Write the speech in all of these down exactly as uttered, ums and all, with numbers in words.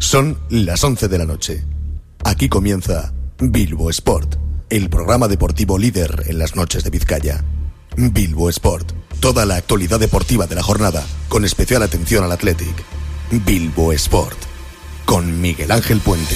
Son las once de la noche. Aquí comienza Bilbo Sport, el programa deportivo líder en las noches de Vizcaya. Bilbo Sport, toda la actualidad deportiva de la jornada, con especial atención al Athletic. Bilbo Sport, con Miguel Ángel Puente.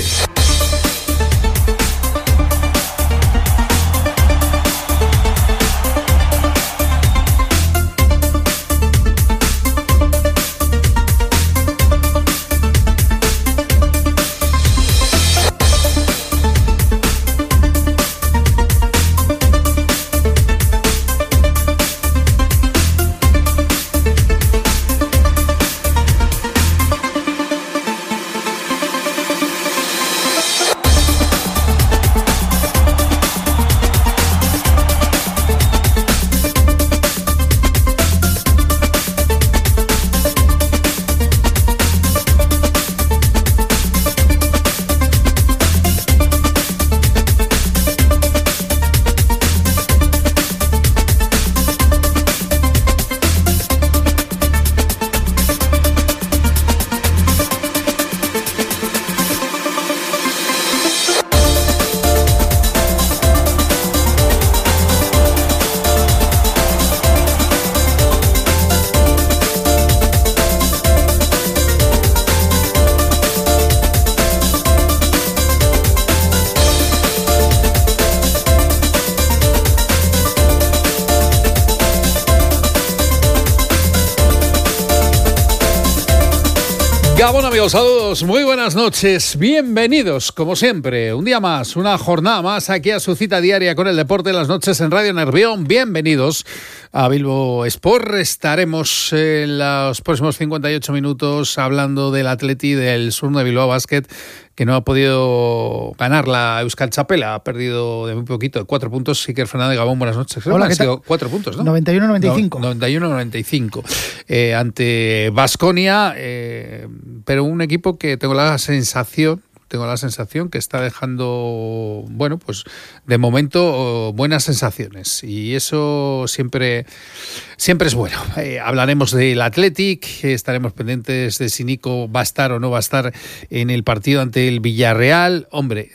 Gabón, amigos, saludos, muy buenas noches, bienvenidos, como siempre, un día más, una jornada más, aquí a su cita diaria con el deporte de las noches en Radio Nervión. Bienvenidos a Bilbo Sport. Estaremos en los próximos cincuenta y ocho minutos hablando del Atleti del Sur de Bilbao Basket, que no ha podido ganar la Euskal Txapela, ha perdido de muy poquito, de cuatro puntos. Iker Fernández, Gabón, buenas noches. Creo Hola, que ¿qué han sido tal? cuatro puntos, ¿no? noventa y uno noventa y cinco. No, noventa y uno noventa y cinco. Eh, ante Baskonia, eh, pero un equipo que tengo la sensación... Tengo la sensación que está dejando, bueno, pues de momento buenas sensaciones, y eso siempre, siempre es bueno. Eh, hablaremos del Athletic, estaremos pendientes de si Nico va a estar o no va a estar en el partido ante el Villarreal. Hombre,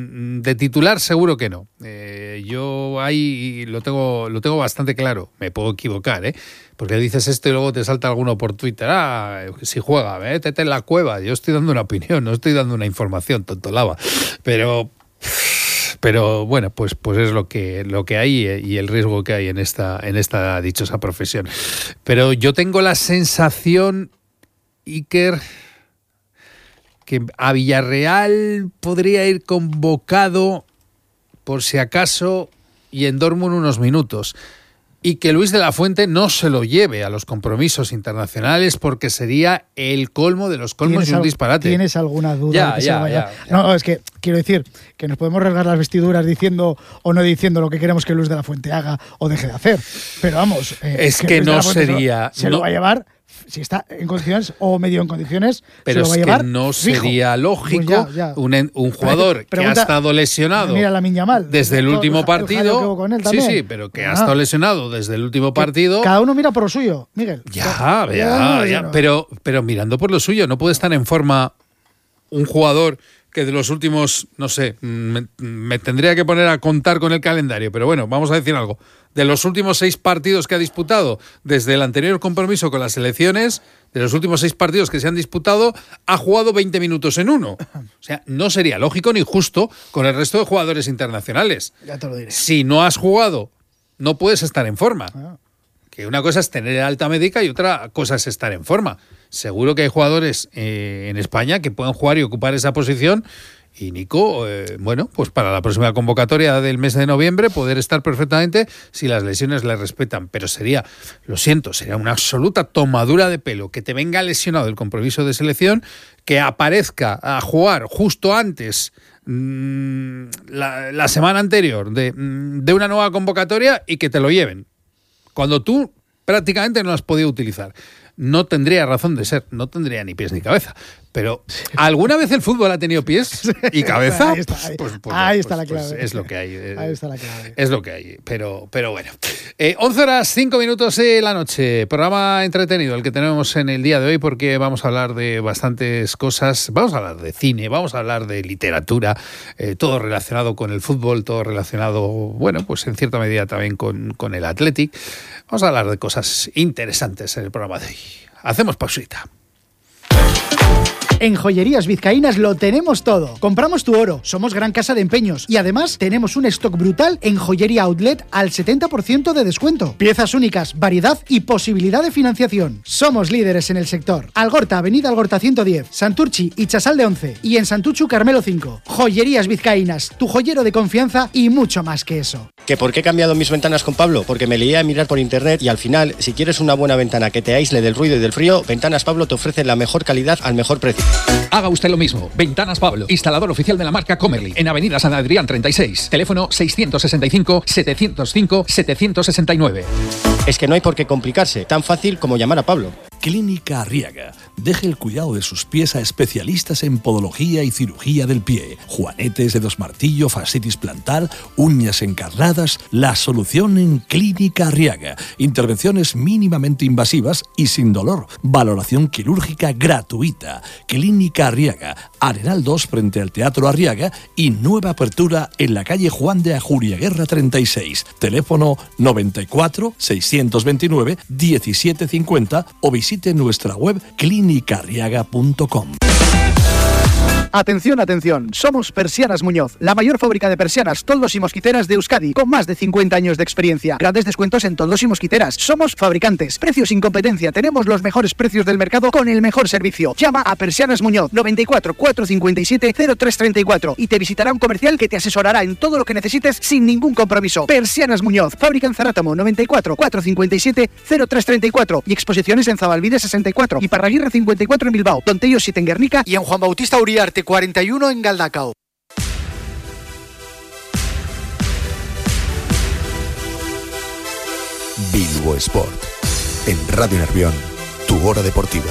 de titular seguro que no. Eh, yo ahí lo tengo, lo tengo bastante claro. Me puedo equivocar, ¿eh? Porque dices esto y luego te salta alguno por Twitter. Ah, si juega, métete en la cueva. Yo estoy dando una opinión, no estoy dando una información, tonto lava. Pero, pero bueno, pues, pues es lo que, lo que hay y el riesgo que hay en esta, en esta dichosa profesión. Pero yo tengo la sensación, Iker, que a Villarreal podría ir convocado por si acaso y en Dortmund unos minutos. Y que Luis de la Fuente no se lo lleve a los compromisos internacionales, porque sería el colmo de los colmos y un al, disparate. ¿Tienes alguna duda? Ya, de que ya, se vaya? ya, ya. No, es que quiero decir que nos podemos rasgar las vestiduras diciendo o no diciendo lo que queremos que Luis de la Fuente haga o deje de hacer. Pero vamos, eh, es que, que no sería... Se, lo, se no, lo va a llevar, si está en condiciones o medio en condiciones, pero se lo va a es llevar que no fijo. sería lógico pues ya, ya. Un, un jugador Pregunta, que ha estado lesionado mira la Miñamal, desde el último el partido. con él sí, sí, pero que ah. ha estado lesionado desde el último partido. Cada uno mira por lo suyo, Miguel. Ya, ya, ya, ya. Pero, pero mirando por lo suyo, no puede estar en forma un jugador que de los últimos, no sé, me, me tendría que poner a contar con el calendario, pero bueno, vamos a decir algo. De los últimos seis partidos que ha disputado desde el anterior compromiso con las selecciones, de los últimos seis partidos que se han disputado, ha jugado veinte minutos en uno. O sea, no sería lógico ni justo con el resto de jugadores internacionales. Ya te lo diré. Si no has jugado, no puedes estar en forma. Ah. Que una cosa es tener alta médica y otra cosa es estar en forma. Seguro que hay jugadores eh, en España que pueden jugar y ocupar esa posición. Y Nico, eh, bueno, pues para la próxima convocatoria del mes de noviembre poder estar perfectamente si las lesiones le respetan. Pero sería, lo siento, sería una absoluta tomadura de pelo que te venga lesionado el compromiso de selección, que aparezca a jugar justo antes, mmm, la, la semana anterior de, de una nueva convocatoria, y que te lo lleven cuando tú prácticamente no lo has podido utilizar. No tendría razón de ser, no tendría ni pies ni cabeza. Pero ¿alguna vez el fútbol ha tenido pies y cabeza? Ahí está, ahí, pues, pues, ahí pues, está la clave. Pues es lo que hay. Ahí está la clave. Es lo que hay, pero, pero bueno. Eh, once horas, cinco minutos de la noche. Programa entretenido el que tenemos en el día de hoy, porque vamos a hablar de bastantes cosas. Vamos a hablar de cine, vamos a hablar de literatura, eh, todo relacionado con el fútbol, todo relacionado, bueno, pues en cierta medida también con, con el Athletic. Vamos a hablar de cosas interesantes en el programa de hoy. Hacemos pausita. En Joyerías Vizcaínas lo tenemos todo. Compramos tu oro, somos gran casa de empeños y además tenemos un stock brutal en Joyería Outlet al setenta por ciento de descuento. Piezas únicas, variedad y posibilidad de financiación. Somos líderes en el sector. Algorta, Avenida Algorta ciento diez, Santurchi y Chasal de once y en Santuchu Carmelo cinco. Joyerías Vizcaínas, tu joyero de confianza y mucho más que eso. ¿Que por qué he cambiado mis ventanas con Pablo? Porque me leía a mirar por internet y al final, si quieres una buena ventana que te aísle del ruido y del frío, Ventanas Pablo te ofrece la mejor calidad al mejor precio. Haga usted lo mismo. Ventanas Pablo, instalador oficial de la marca Comerly, en Avenida San Adrián treinta y seis. Teléfono seiscientos sesenta y cinco, setecientos cinco, setecientos sesenta y nueve. Es que no hay por qué complicarse, tan fácil como llamar a Pablo. Clínica Arriaga. Deje el cuidado de sus pies a especialistas en podología y cirugía del pie. Juanetes, dedos martillo, fascitis plantar, uñas encarnadas. La solución en Clínica Arriaga. Intervenciones mínimamente invasivas y sin dolor. Valoración quirúrgica gratuita. Clínica Arriaga. Arenal dos frente al Teatro Arriaga y nueva apertura en la calle Juan de Ajuriaguerra treinta y seis. Teléfono noventa y cuatro, seiscientos veintinueve, diecisiete cincuenta o visite nuestra web clínica arriaga punto com. Atención, atención, somos Persianas Muñoz, la mayor fábrica de persianas, toldos y mosquiteras de Euskadi, con más de cincuenta años de experiencia. Grandes descuentos en toldos y mosquiteras. Somos fabricantes, precios sin competencia, tenemos los mejores precios del mercado con el mejor servicio. Llama a Persianas Muñoz, noventa y cuatro, cuatrocientos cincuenta y siete, cero tres treinta y cuatro y te visitará un comercial que te asesorará en todo lo que necesites sin ningún compromiso. Persianas Muñoz, fábrica en Zarátamo, noventa y cuatro, cuatrocientos cincuenta y siete, cero tres treinta y cuatro y exposiciones en Zabalbide sesenta y cuatro y Parraguirre cincuenta y cuatro en Bilbao, Tontello siete en Guernica y en Juan Bautista Uriarte cuarenta y uno en Galdacao. Bilbo Sport. En Radio Nervión, tu hora deportiva.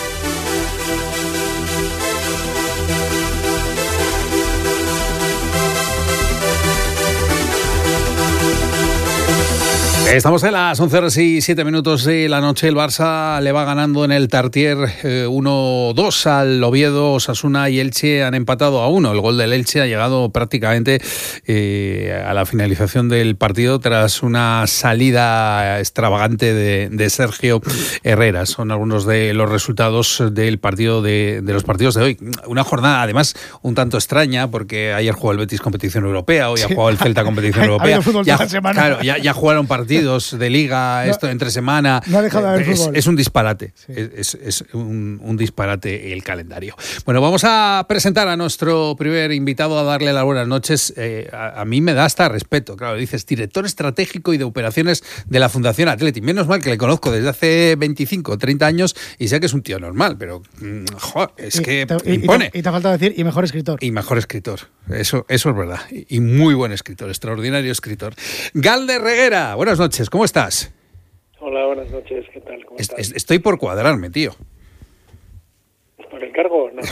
Estamos en las once horas y siete minutos de la noche. El Barça le va ganando en el Tartier eh, uno dos al Oviedo. Osasuna y Elche han empatado a uno. El gol del Elche ha llegado prácticamente eh, a la finalización del partido tras una salida extravagante de, de Sergio Herrera. Son algunos de los resultados del partido de, de los partidos de hoy. Una jornada además un tanto extraña porque ayer jugó el Betis competición europea, hoy sí. ha jugado el Celta competición europea. Ya, claro, ya, ya jugaron partidos de liga, no, esto entre semana. No ha dejado de haber es, fútbol. Es un disparate. Sí. Es, es un, un disparate el calendario. Bueno, vamos a presentar a nuestro primer invitado, a darle las buenas noches. Eh, a, a mí me da hasta respeto. Claro, dices, director estratégico y de operaciones de la Fundación Athletic. Menos mal que le conozco desde hace veinticinco o treinta años y sé que es un tío normal, pero joder, es y, que te, impone. Y te, y te ha faltado decir, y mejor escritor. Y mejor escritor. Eso, eso es verdad. Y, y muy buen escritor, extraordinario escritor. Galder Reguera, buenas noches, ¿cómo estás? Hola, buenas noches, ¿qué tal? ¿Cómo estás? Estoy por cuadrarme, tío. ¿Por el cargo? No.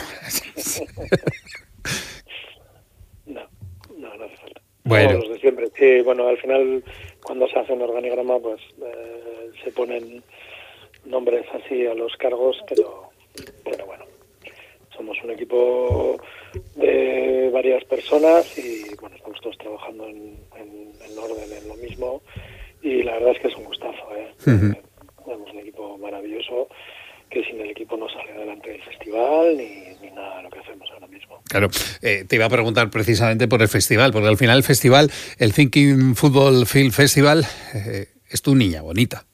no, no, no hace falta. Bueno. No, los de siempre. Sí, bueno, al final, cuando se hace un organigrama, pues eh, se ponen nombres así a los cargos, pero, pero bueno, somos un equipo de varias personas y, bueno, estamos todos trabajando en, en, en orden, en lo mismo. Y la verdad es que es un gustazo, ¿eh? Uh-huh. Tenemos un equipo maravilloso que sin el equipo no sale adelante el festival ni, ni nada de lo que hacemos ahora mismo. Claro, eh, te iba a preguntar precisamente por el festival, porque al final el festival, el Thinking Football Film Festival, eh, es tu niña bonita.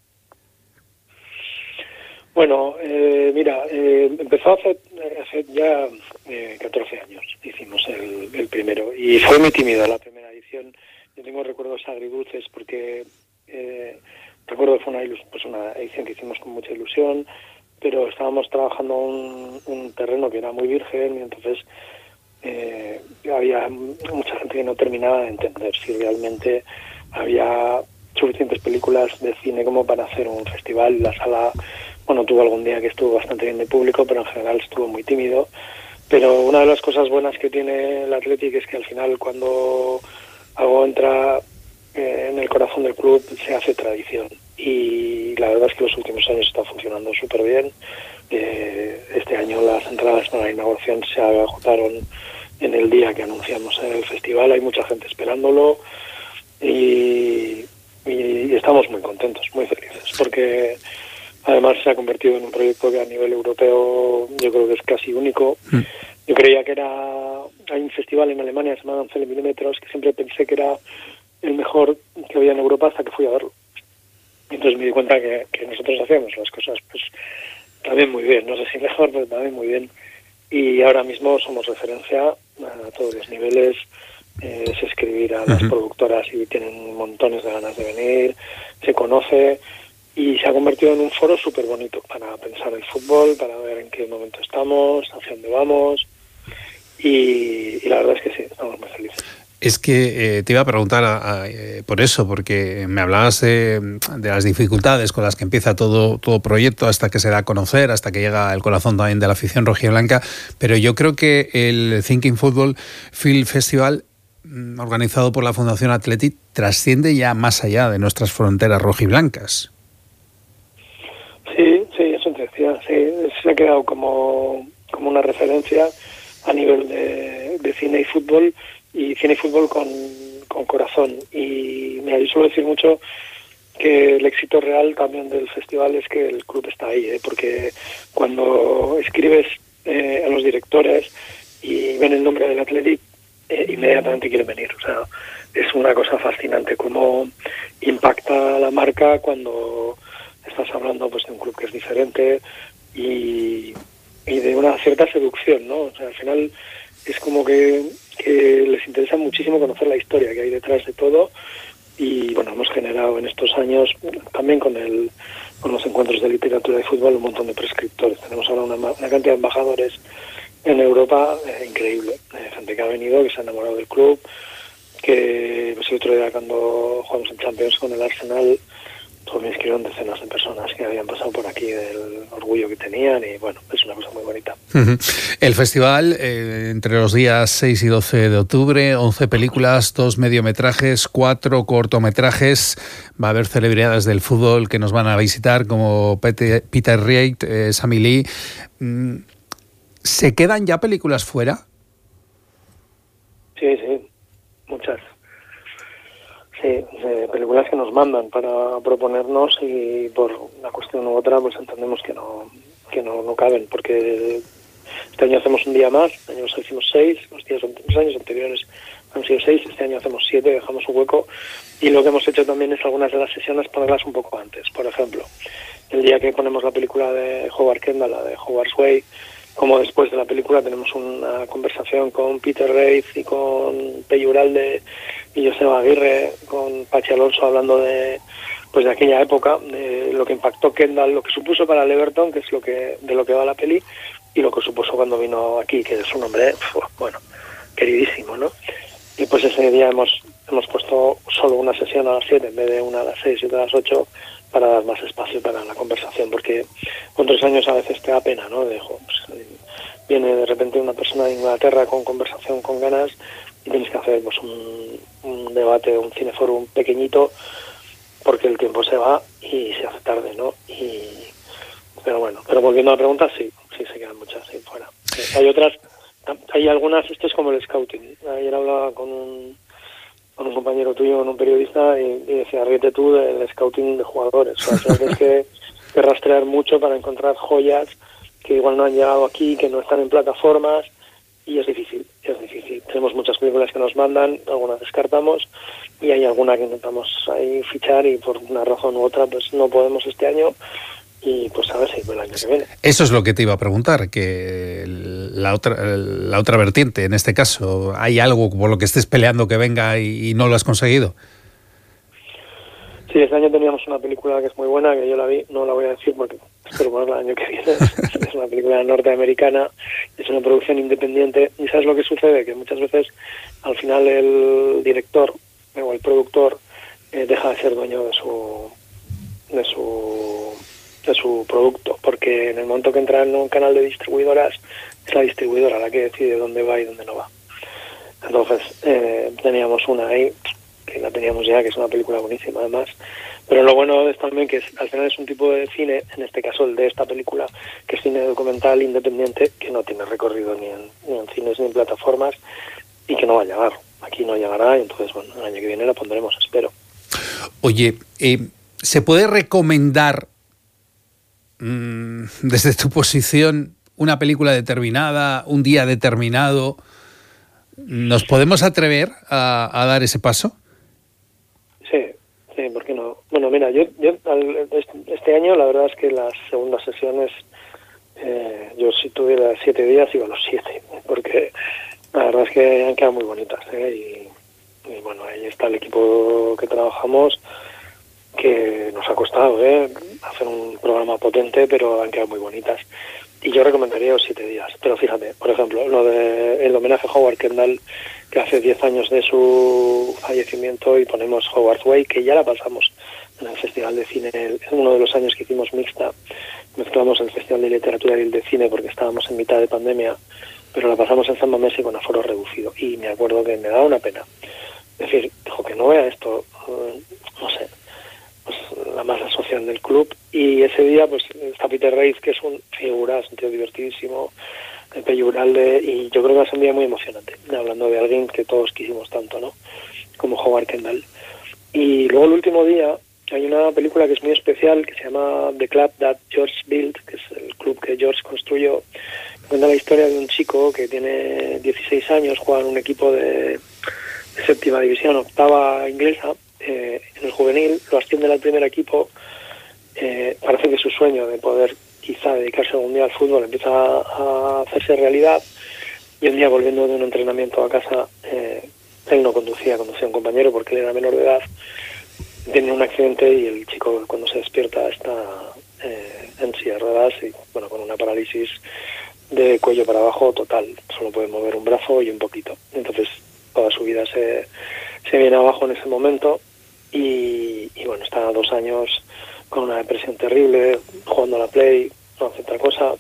Bueno, eh, mira, eh, empezó hace, hace ya eh, catorce años, hicimos el, el primero, y fue muy tímido la primera edición. Yo tengo recuerdos agridulces porque eh, recuerdo que fue una, ilus- pues una edición que hicimos con mucha ilusión, pero estábamos trabajando un, un terreno que era muy virgen y entonces eh, había mucha gente que no terminaba de entender si realmente había suficientes películas de cine como para hacer un festival. La sala bueno, tuvo algún día que estuvo bastante bien de público, pero en general estuvo muy tímido. Pero una de las cosas buenas que tiene el Athletic es que al final, cuando algo entra eh, en el corazón del club, se hace tradición. Y la verdad es que los últimos años está funcionando súper bien. Eh, este año las entradas para la inauguración se agotaron en el día que anunciamos el festival. Hay mucha gente esperándolo y, y estamos muy contentos, muy felices, porque además se ha convertido en un proyecto que a nivel europeo yo creo que es casi único. Mm. Yo creía que era... Hay un festival en Alemania que se llama once milímetros, que siempre pensé que era el mejor que había en Europa hasta que fui a verlo. Entonces me di cuenta que, que nosotros hacíamos las cosas pues también muy bien, no sé si mejor, pero también muy bien. Y ahora mismo somos referencia a todos los niveles. Eh, es escribir a las uh-huh. productoras y tienen montones de ganas de venir, se conoce y se ha convertido en un foro súper bonito para pensar el fútbol, para ver en qué momento estamos, hacia dónde vamos y, y la verdad es que sí, estamos muy felices. Es que eh, te iba a preguntar a, a, eh, por eso, porque me hablabas de, de las dificultades con las que empieza todo, todo proyecto hasta que se da a conocer, hasta que llega al corazón también de la afición rojiblanca, pero yo creo que el Thinking Football Film Festival, organizado por la Fundación Athletic, trasciende ya más allá de nuestras fronteras rojiblancas. Sí, sí, eso te decía, sí, se ha quedado como, como una referencia a nivel de, de cine y fútbol, y cine y fútbol con, con corazón. Y mira, yo suelo decir mucho que el éxito real también del festival es que el club está ahí, ¿eh? Porque cuando escribes eh, a los directores y ven el nombre del Athletic, eh, inmediatamente quieren venir. O sea, es una cosa fascinante cómo impacta la marca cuando estás hablando pues de un club que es diferente y, y de una cierta seducción, ¿no? O sea, al final es como que, que les interesa muchísimo conocer la historia que hay detrás de todo y bueno, hemos generado en estos años también con el con los encuentros de literatura y fútbol un montón de prescriptores. Tenemos ahora una, una cantidad de embajadores en Europa eh, increíble, eh, gente que ha venido, que se ha enamorado del club, que pues el otro día cuando jugamos en Champions con el Arsenal pues me escribieron decenas de personas que habían pasado por aquí del orgullo que tenían y bueno, es una cosa muy bonita. Uh-huh. El festival, eh, entre los días seis y doce de octubre, once películas, dos mediometrajes, cuatro cortometrajes, va a haber celebridades del fútbol que nos van a visitar como Peter, Peter Wright, eh, Sammy Lee. ¿Se quedan ya películas fuera? Sí, sí, muchas. Sí, de películas que nos mandan para proponernos y por una cuestión u otra pues entendemos que no que no, no caben, porque este año hacemos un día más, este año hicimos seis, los, días, los años anteriores han sido seis, este año hacemos siete, dejamos un hueco y lo que hemos hecho también es algunas de las sesiones ponerlas un poco antes. Por ejemplo, el día que ponemos la película de Howard Kendall, la de Howard's Way, como después de la película tenemos una conversación con Peter Wright y con Pello Uralde y Joseba Aguirre, con Pachi Alonso hablando de pues de aquella época, de lo que impactó Kendall, lo que supuso para el Everton, que es lo que de lo que va la peli, y lo que supuso cuando vino aquí, que es un hombre, bueno, queridísimo, ¿no? Y pues ese día hemos hemos puesto solo una sesión a las siete en vez de una a las seis y otra a las ocho para dar más espacio para la conversación, porque otros años a veces te da pena, ¿no? De, jo, pues, viene de repente una persona de Inglaterra con conversación con ganas y tienes que hacer pues un, un debate, un cineforum pequeñito porque el tiempo se va y se hace tarde, ¿no? Y pero bueno, pero volviendo a la pregunta, sí, sí se quedan muchas sí, fuera. Sí, hay otras, hay algunas, esto es como el scouting. Ayer hablaba con un con un compañero tuyo, con un periodista, y, y decía, ríete tú del scouting de jugadores. O sea, tienes que, que rastrear mucho para encontrar joyas que igual no han llegado aquí, que no están en plataformas, y es difícil, es difícil. Tenemos muchas películas que nos mandan, algunas descartamos, y hay alguna que intentamos ahí fichar, y por una razón u otra, pues no podemos este año, y pues a ver si el año que viene. Eso es lo que te iba a preguntar, que la otra la otra vertiente, en este caso, ¿hay algo por lo que estés peleando que venga y, y no lo has conseguido? Sí, este año teníamos una película que es muy buena, que yo la vi, no la voy a decir porque espero ponerla el año que viene. Es una película norteamericana, es una producción independiente, y ¿sabes lo que sucede? Que muchas veces al final el director o el productor eh, deja de ser dueño de su de su de su producto, porque en el momento que entra en un canal de distribuidoras es la distribuidora la que decide dónde va y dónde no va. Entonces eh, teníamos una ahí, que la teníamos ya, que es una película buenísima además, pero lo bueno es también que es, al final es un tipo de cine, en este caso el de esta película, que es cine documental independiente, que no tiene recorrido ni en, ni en cines ni en plataformas, y que no va a llegar. Aquí no llegará, y entonces, bueno, el año que viene la pondremos, espero. Oye, eh, ¿se puede recomendar mmm, desde tu posición una película determinada, un día determinado? ¿Nos podemos atrever a, a dar ese paso? Sí, sí, ¿por qué no? Bueno, mira, yo, yo este año la verdad es que las segundas sesiones, eh, yo si tuviera siete días iba a los siete, porque la verdad es que han quedado muy bonitas, ¿eh? Y, y bueno, ahí está el equipo que trabajamos, que nos ha costado, ¿eh? Hacer un programa potente, pero han quedado muy bonitas. Y yo recomendaría los siete días. Pero fíjate, por ejemplo, lo de el homenaje a Howard Kendall, que hace diez años de su fallecimiento, y ponemos Howard's Way, que ya la pasamos en el Festival de Cine. Es uno de los años que hicimos mixta. Mezclamos el Festival de Literatura y el de Cine porque estábamos en mitad de pandemia, pero la pasamos en San Mamés y con aforo reducido. Y me acuerdo que me daba una pena. Es decir, dijo que no vea esto, no sé, pues la masa social del club. Y ese día pues está Peter Reid, que es un figura, es un tío divertidísimo, Pepe Uralde, y yo creo que va a ser un día muy emocionante, hablando de alguien que todos quisimos tanto, ¿no? Como Howard Kendall. Y luego el último día hay una película que es muy especial, que se llama The Club That George Built, que es el club que George construyó. Cuenta la historia de un chico que tiene dieciséis años, juega en un equipo de, de séptima división, octava inglesa, eh, en el juvenil, lo ascienden al primer equipo. Eh, parece que su sueño de poder quizá dedicarse algún día al fútbol empieza a, a hacerse realidad, y un día volviendo de un entrenamiento a casa, eh, él no conducía, conducía un compañero porque él era menor de edad, tiene un accidente y el chico cuando se despierta está eh, en silla de ruedas y bueno, con una parálisis de cuello para abajo total, solo puede mover un brazo y un poquito. Entonces toda su vida se, se viene abajo en ese momento y, y bueno, está dos años con una depresión terrible, jugando a la Play, no hace otra cosa,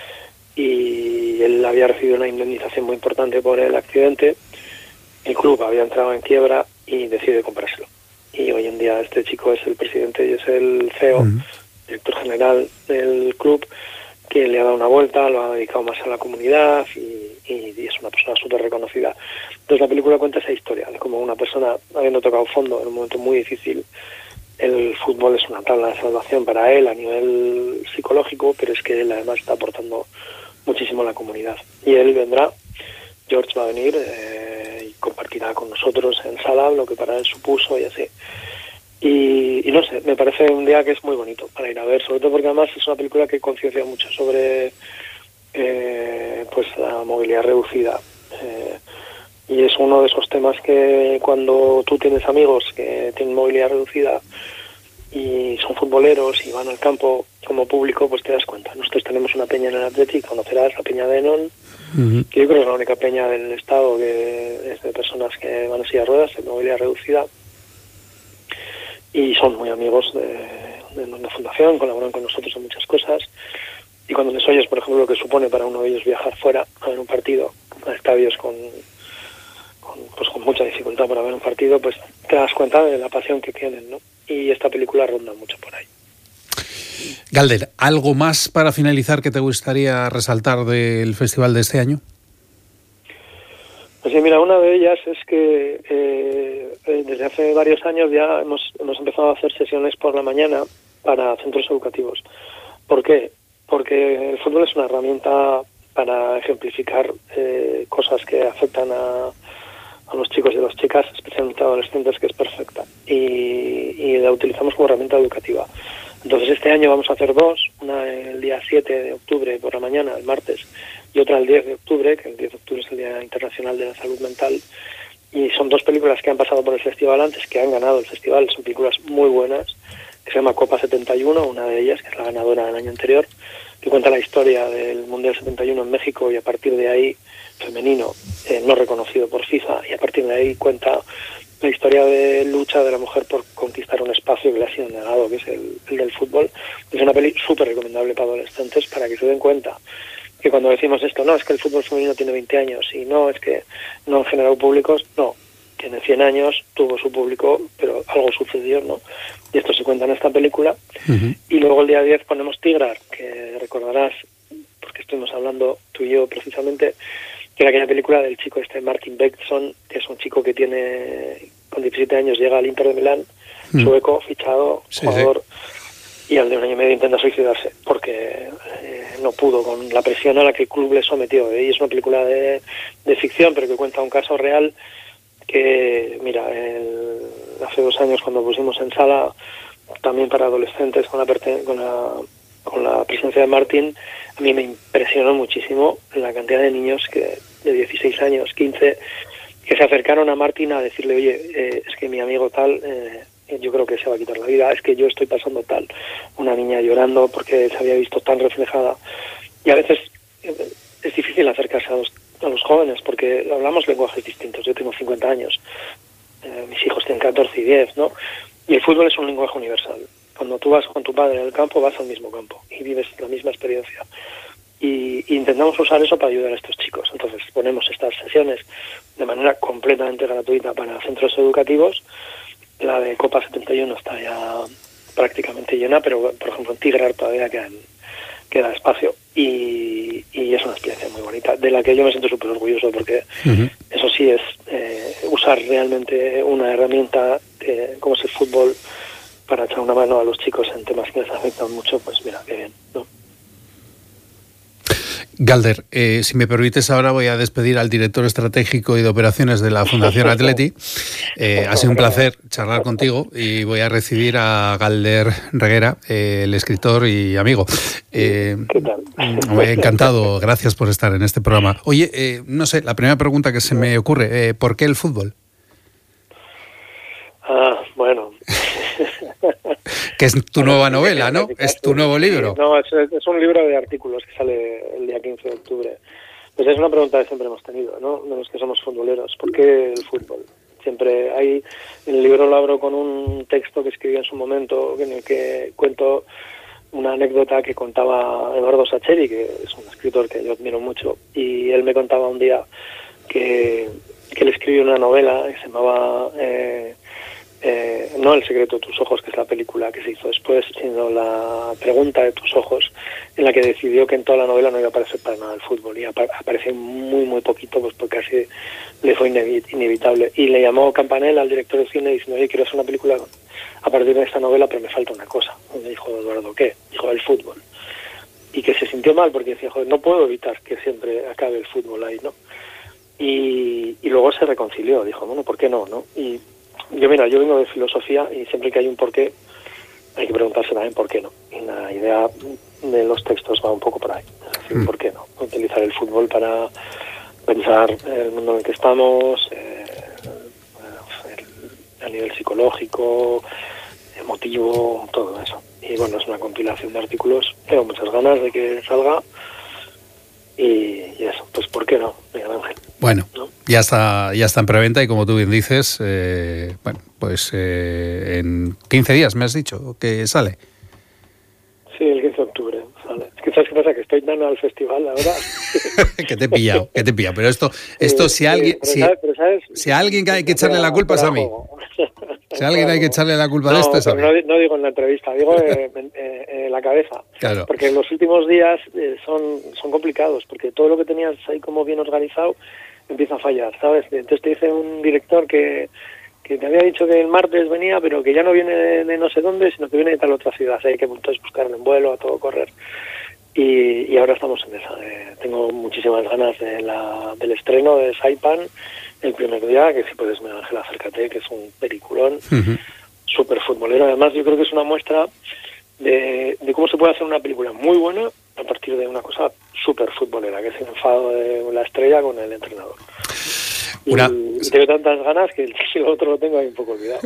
y él había recibido una indemnización muy importante por el accidente. El club había entrado en quiebra y decide comprárselo. Y hoy en día este chico es el presidente y es el C E O, uh-huh. director general del club, que le ha dado una vuelta, lo ha dedicado más a la comunidad y, y, y es una persona súper reconocida. Entonces la película cuenta esa historia de cómo una persona, habiendo tocado fondo en un momento muy difícil, el fútbol es una tabla de salvación para él a nivel psicológico, pero es que él además está aportando muchísimo a la comunidad. Y él vendrá, George va a venir eh, y compartirá con nosotros en sala lo que para él supuso y así. Y, y no sé, me parece un día que es muy bonito para ir a ver, sobre todo porque además es una película que conciencia mucho sobre eh, pues la movilidad reducida. Eh, y es uno de esos temas que cuando tú tienes amigos que tienen movilidad reducida y son futboleros y van al campo como público, pues te das cuenta. Nosotros tenemos una peña en el Athletic, conocerás la peña de Enon, uh-huh. que yo creo que es la única peña del estado que es de personas que van en silla de ruedas, de movilidad reducida, y son muy amigos de, de la fundación, colaboran con nosotros en muchas cosas, y cuando les oyes, por ejemplo, lo que supone para uno de ellos viajar fuera a ver un partido, a estadios con, con, pues con mucha dificultad para ver un partido, pues te das cuenta de la pasión que tienen, ¿no? Y esta película ronda mucho por ahí. Galder, ¿algo más para finalizar que te gustaría resaltar del festival de este año? Pues sí, mira, una de ellas es que eh, desde hace varios años ya hemos, hemos empezado a hacer sesiones por la mañana para centros educativos. ¿Por qué? Porque el fútbol es una herramienta para ejemplificar eh, cosas que afectan a, a los chicos y a las chicas, especialmente a adolescentes, que es perfecta. Y, y la utilizamos como herramienta educativa. Entonces este año vamos a hacer dos, una el día siete de octubre por la mañana, el martes, y otra el diez de octubre, que el diez de octubre es el Día Internacional de la Salud Mental. Y son dos películas que han pasado por el festival antes, que han ganado el festival, son películas muy buenas, que se llama Copa setenta y uno, una de ellas, que es la ganadora del año anterior, que cuenta la historia del Mundial setenta y uno en México y a partir de ahí, femenino, eh, no reconocido por FIFA, y a partir de ahí cuenta la historia de lucha de la mujer por conquistar un espacio que le ha sido negado, que es el, el del fútbol. Es una peli súper recomendable para adolescentes, para que se den cuenta que cuando decimos esto, no, es que el fútbol femenino tiene veinte años y no, es que no han generado públicos, no, tiene cien años, tuvo su público, pero algo sucedió, ¿no? Y esto se cuenta en esta película. Uh-huh. Y luego el día diez ponemos Tigrar, que recordarás, porque estuvimos hablando tú y yo precisamente, que era aquella película del chico este Martin Bengtsson, que es un chico que tiene, con diecisiete años llega al Inter de Milán, uh-huh. sueco, fichado, sí, jugador, sí. y al de un año y medio intenta suicidarse, porque eh, no pudo con la presión a la que el club le sometió. Y es una película de, de ficción, pero que cuenta un caso real que, mira, el, hace dos años cuando pusimos en sala, también para adolescentes, con la, con la, con la presencia de Martin, a mí me impresionó muchísimo la cantidad de niños que de dieciséis años, quince, que se acercaron a Martin a decirle, oye, eh, es que mi amigo tal, eh, yo creo que se va a quitar la vida, es que yo estoy pasando tal. Una niña llorando porque se había visto tan reflejada. Y a veces es difícil acercarse a los, a los jóvenes porque hablamos lenguajes distintos. Yo tengo cincuenta años, eh, mis hijos tienen catorce y diez, ¿no? Y el fútbol es un lenguaje universal. Cuando tú vas con tu padre en el campo, vas al mismo campo y vives la misma experiencia. Y, y intentamos usar eso para ayudar a estos chicos. Entonces ponemos estas sesiones de manera completamente gratuita para centros educativos. La de Copa setenta y uno está ya prácticamente llena, pero por ejemplo en Tigrar todavía queda, queda espacio. Y, y es una experiencia muy bonita, de la que yo me siento súper orgulloso, porque uh-huh. eso sí es eh, usar realmente una herramienta eh, como es el fútbol para echar una mano a los chicos en temas que les afectan mucho. Pues mira, qué bien, ¿no? Galder, eh, si me permites, ahora voy a despedir al director estratégico y de operaciones de la Fundación Athletic. Eh, ha sido un placer charlar contigo y voy a recibir a Galder Reguera, eh, el escritor y amigo. Eh, ¿Qué tal? Encantado, gracias por estar en este programa. Oye, eh, no sé, la primera pregunta que se me ocurre, eh, ¿por qué el fútbol? Ah, bueno... Que es tu nueva novela, ¿no? Es tu nuevo libro. No, es, es un libro de artículos que sale el día quince de octubre. Pues es una pregunta que siempre hemos tenido, ¿no? De los que somos futboleros. ¿Por qué el fútbol? Siempre hay... En el libro lo abro con un texto que escribí en su momento, en el que cuento una anécdota que contaba Eduardo Sacheri, que es un escritor que yo admiro mucho, y él me contaba un día que, que él escribió una novela que se llamaba... Eh, Eh, no El secreto de tus ojos, que es la película que se hizo después, sino La pregunta de tus ojos, en la que decidió que en toda la novela no iba a aparecer para nada el fútbol, y ap- aparece muy muy poquito, pues porque así le fue inevi- inevitable. Y le llamó Campanella al director de cine diciendo, oye, quiero hacer una película a partir de esta novela, pero me falta una cosa. Y me dijo Eduardo, ¿qué? Dijo, el fútbol. Y que se sintió mal porque decía, joder, no puedo evitar que siempre acabe el fútbol ahí, ¿no? Y, y luego se reconcilió, dijo, bueno, ¿por qué no? ¿no? Y yo, mira, yo vengo de filosofía y siempre que hay un porqué hay que preguntarse también por qué no. Y la idea de los textos va un poco por ahí. Es decir, mm. ¿por qué no? Utilizar el fútbol para pensar el mundo en el que estamos, eh, el, a nivel psicológico, emotivo, todo eso. Y bueno, es una compilación de artículos. Tengo muchas ganas de que salga. Y, y eso, pues ¿por qué no, Miguel Ángel? Bueno, ¿no? ya está ya está en preventa y como tú bien dices, eh, bueno, pues eh, en quince días me has dicho que sale. Sí, el quince de octubre sale. Es que ¿sabes qué pasa? Que estoy dando al festival ahora. que te he pillado, que te he pillado. Pero esto, esto sí, si alguien, sí, si, sabes, sabes, si a alguien hay que echarle la culpa es a mí. Si a alguien hay que echarle la culpa no, de esto es a mí. No, no digo en la entrevista, digo en, en, en la cabeza. Claro. Porque en los últimos días eh, son, son complicados, porque todo lo que tenías ahí como bien organizado empieza a fallar, ¿sabes? Entonces te dice un director que, que te había dicho que el martes venía, pero que ya no viene de, de no sé dónde, sino que viene de tal otra ciudad. Hay que entonces buscarlo en vuelo, a todo correr. Y, y ahora estamos en esa. Eh, tengo muchísimas ganas de la, del estreno de Saipan el primer día, que si puedes, Miguel Ángel, acércate, que es un peliculón, uh-huh. súper futbolero. Además, yo creo que es una muestra de, de cómo se puede hacer una película muy buena a partir de una cosa súper futbolera, que es el enfado de la estrella con el entrenador. Una... Y, y tengo tantas ganas que el otro lo tengo ahí un poco olvidado.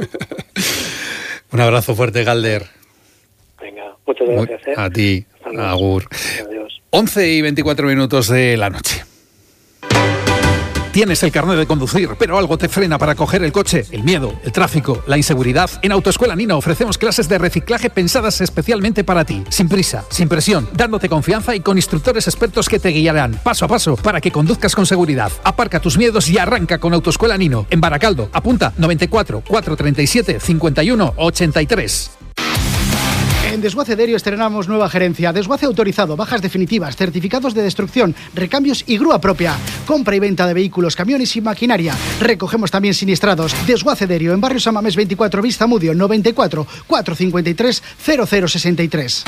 Un abrazo fuerte, Galder. Venga, muchas gracias. ¿eh? A ti, agur. Adiós. once y veinticuatro minutos de la noche. Tienes el carnet de conducir, pero algo te frena para coger el coche. El miedo, el tráfico, la inseguridad. En Autoescuela Nino ofrecemos clases de reciclaje pensadas especialmente para ti. Sin prisa, sin presión, dándote confianza y con instructores expertos que te guiarán paso a paso para que conduzcas con seguridad. Aparca tus miedos y arranca con Autoescuela Nino. En Baracaldo, apunta noventa y cuatro, cuatrocientos treinta y siete, cincuenta y uno, ochenta y tres. En Desguace Derio estrenamos nueva gerencia, desguace autorizado, bajas definitivas, certificados de destrucción, recambios y grúa propia. Compra y venta de vehículos, camiones y maquinaria. Recogemos también siniestrados. Desguace Derio en Barrio San Mamés veinticuatro, Vista Mudio, noventa y cuatro, cuatrocientos cincuenta y tres, cero cero sesenta y tres.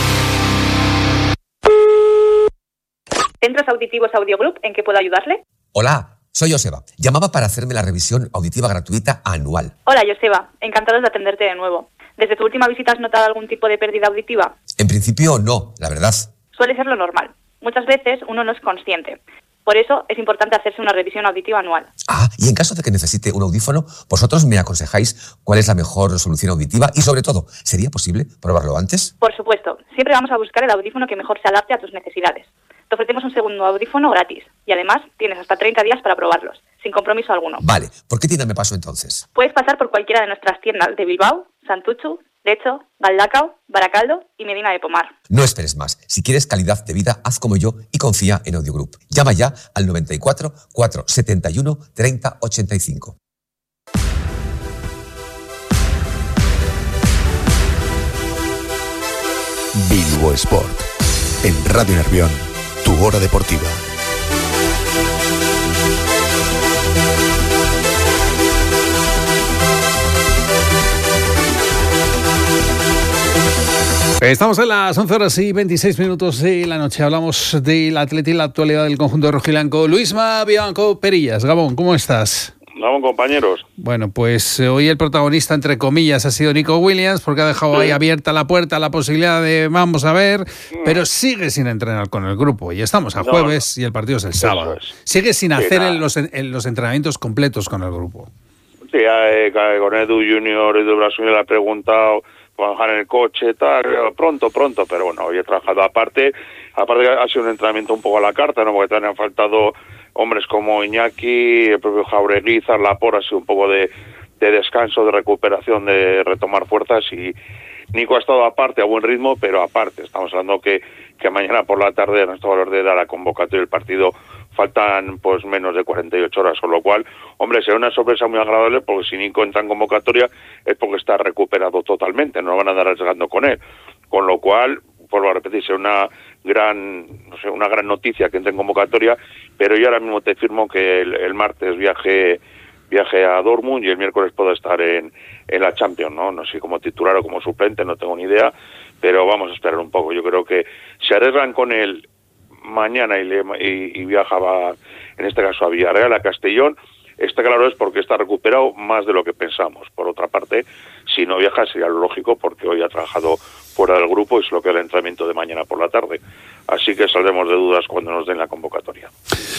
Centros Auditivos Audio Group, ¿en qué puedo ayudarle? Hola, soy Joseba. Llamaba para hacerme la revisión auditiva gratuita anual. Hola, Joseba. Encantados de atenderte de nuevo. ¿Desde tu última visita has notado algún tipo de pérdida auditiva? En principio no, la verdad. Suele ser lo normal. Muchas veces uno no es consciente. Por eso es importante hacerse una revisión auditiva anual. Ah, y en caso de que necesite un audífono, vosotros me aconsejáis cuál es la mejor solución auditiva y, sobre todo, ¿sería posible probarlo antes? Por supuesto. Siempre vamos a buscar el audífono que mejor se adapte a tus necesidades. Te ofrecemos un segundo audífono gratis y además tienes hasta treinta días para probarlos, sin compromiso alguno. Vale, ¿por qué tienda me paso entonces? Puedes pasar por cualquiera de nuestras tiendas de Bilbao, Santuchu, Lecho, Galdacao, Baracaldo y Medina de Pomar. No esperes más. Si quieres calidad de vida, haz como yo y confía en Audio Group. Llama ya al noventa y cuatro, cuatrocientos setenta y uno, treinta ochenta y cinco. Bilbo Sport. En Radio Nervión, tu hora deportiva. Estamos en las once horas y veintiséis minutos de la noche. Hablamos del Atleti y la actualidad del conjunto rojiblanco. Luisma Bianco Perillas. Gabón, ¿cómo estás? Vamos, compañeros. Bueno, pues eh, hoy el protagonista, entre comillas, ha sido Nico Williams, porque ha dejado sí. ahí abierta la puerta a la posibilidad de vamos a ver, mm. pero sigue sin entrenar con el grupo. Y estamos a jueves no, no. y el partido es el sábado. Es. Sigue sin sí, hacer en los, en los entrenamientos completos con el grupo. Sí, eh, con Edu Junior, Edu Brasil le ha preguntado bajar en el coche, tal, pronto, pronto, pero bueno, hoy he trabajado aparte, aparte ha sido un entrenamiento un poco a la carta, ¿no? Porque también han faltado hombres como Iñaki, el propio Jauregui, Zarlapor, ha sido un poco de, de descanso, de recuperación, de retomar fuerzas, y Nico ha estado aparte, a buen ritmo, pero aparte, estamos hablando que, que mañana por la tarde no está valor de dar la convocatoria del partido, faltan pues menos de cuarenta y ocho horas, con lo cual, hombre, será una sorpresa muy agradable, porque si Nico entra en convocatoria es porque está recuperado totalmente, no van a andar arriesgando con él, con lo cual, vuelvo a repetir, será una gran, no sé, una gran noticia que entre en convocatoria, pero yo ahora mismo te firmo que el, el martes viaje viaje a Dortmund y el miércoles puedo estar en, en la Champions, ¿no? No sé como titular o como suplente, no tengo ni idea, pero vamos a esperar un poco. Yo creo que se arriesgan con él mañana y, le, y, y viajaba, en este caso a Villarreal, a Castellón. Está claro, es porque está recuperado más de lo que pensamos. Por otra parte, si no viaja sería lo lógico, porque hoy ha trabajado fuera del grupo y es lo que es el entrenamiento de mañana por la tarde. Así que saldremos de dudas cuando nos den la convocatoria.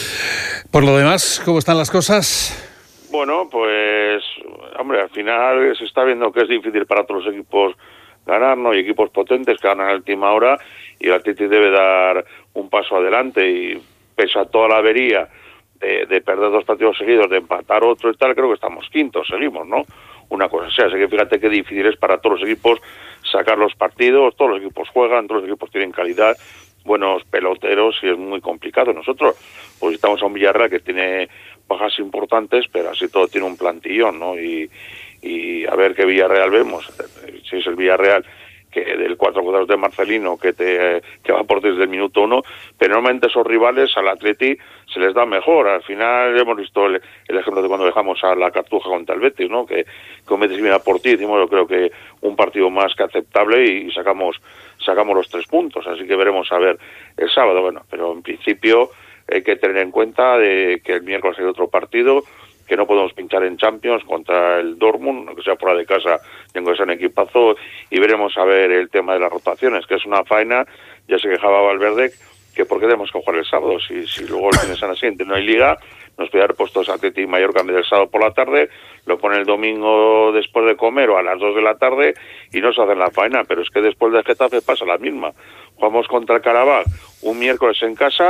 Por lo demás, ¿cómo están las cosas? Bueno, pues, hombre, al final se está viendo que es difícil para todos los equipos ganar, ¿no? Hay equipos potentes que ganan a la última hora y el Atleti debe dar un paso adelante, y pese a toda la avería de, de perder dos partidos seguidos, de empatar otro y tal, creo que estamos quintos, seguimos, ¿no? Una cosa así, así que fíjate qué difícil es para todos los equipos sacar los partidos, todos los equipos juegan, todos los equipos tienen calidad, buenos peloteros, y es muy complicado. Nosotros pues estamos a un Villarreal que tiene bajas importantes, pero así todo tiene un plantillón, ¿no? Y, y a ver qué Villarreal vemos, si es el Villarreal que del cuatro cuadros de Marcelino que te que va por desde el minuto uno, pero normalmente esos rivales al Atleti se les da mejor. Al final hemos visto el, el ejemplo de cuando dejamos a la Cartuja contra el Betis, ¿no? Que con Betis viene a por ti, hicimos yo creo que un partido más que aceptable y sacamos sacamos los tres puntos, así que veremos a ver el sábado. Bueno, pero en principio hay que tener en cuenta de que el miércoles hay otro partido, que no podemos pinchar en Champions contra el Dortmund, aunque sea fuera de casa, tengo que ser un equipazo, y veremos a ver el tema de las rotaciones, que es una faena. Ya se quejaba Valverde que por qué tenemos que jugar el sábado, si, si luego el fin de semana siguiente no hay liga, nos puede haber puesto Atleti y Mallorca en vez del sábado por la tarde, lo pone el domingo después de comer o a las dos de la tarde y no se hacen la faena, pero es que después de Getafe pasa la misma. Jugamos contra el Karabaj un miércoles en casa,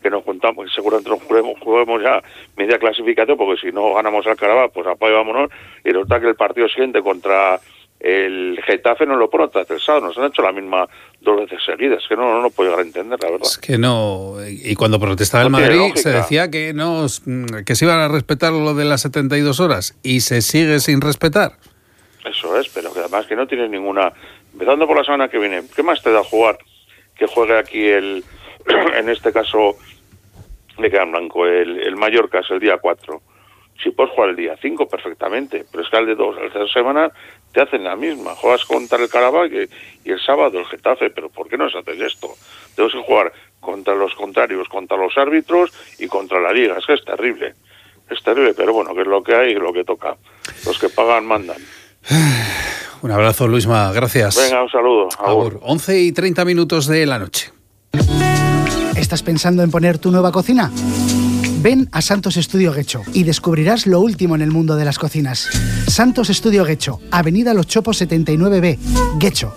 que nos juntamos, que seguramente nos juguemos, juguemos ya media clasificación, porque si no ganamos al Carabao, pues apague vámonos, y resulta que el partido siguiente contra el Getafe no lo pone otra vez el sábado, nos han hecho la misma dos veces seguidas, que no, no lo puedo llegar a entender, la verdad. Es que no, y cuando protestaba no el Madrid lógica. se decía que no, que se iban a respetar lo de las setenta y dos horas, y se sigue sin respetar. Eso es, pero que además que no tienes ninguna, empezando por la semana que viene, ¿qué más te da jugar que juegue aquí el, en este caso, me queda en blanco, el, el Mallorca es el día cuatro? Si puedes jugar el día cinco perfectamente, pero es que al de dos, al de dos semanas te hacen la misma. Juegas contra el Carabao y, y el sábado el Getafe, pero ¿por qué no se hace esto? Tenemos que jugar contra los contrarios, contra los árbitros y contra la Liga. Es que es terrible, es terrible, pero bueno, que es lo que hay y lo que toca. Los que pagan mandan. Un abrazo, Luisma, gracias. Venga, un saludo. Agur. once y treinta minutos de la noche. ¿Estás pensando en poner tu nueva cocina? Ven a Santos Estudio Guecho y descubrirás lo último en el mundo de las cocinas. Santos Estudio Guecho, Avenida Los Chopos setenta y nueve B, Guecho.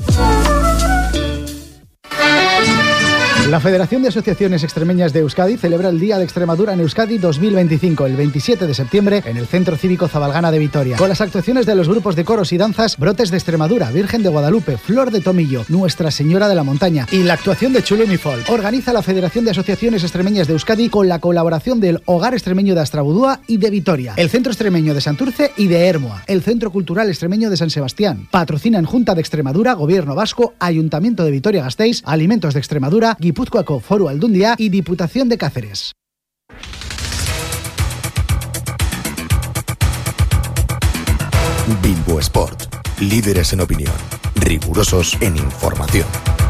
La Federación de Asociaciones Extremeñas de Euskadi celebra el Día de Extremadura en Euskadi dos mil veinticinco, el veintisiete de septiembre, en el Centro Cívico Zabalgana de Vitoria, con las actuaciones de los grupos de coros y danzas Brotes de Extremadura, Virgen de Guadalupe, Flor de Tomillo, Nuestra Señora de la Montaña y la actuación de Chulumi Folk. Organiza la Federación de Asociaciones Extremeñas de Euskadi con la colaboración del Hogar Extremeño de Astrabudúa y de Vitoria, el Centro Extremeño de Santurce y de Hermoa, el Centro Cultural Extremeño de San Sebastián. Patrocinan Junta de Extremadura, Gobierno Vasco, Ayuntamiento de Vitoria-Gasteiz, Alimentos de Extremadura, Guipúzcoaco Foru Aldundia y Diputación de Cáceres. Bilbo Sport, líderes en opinión, rigurosos en información.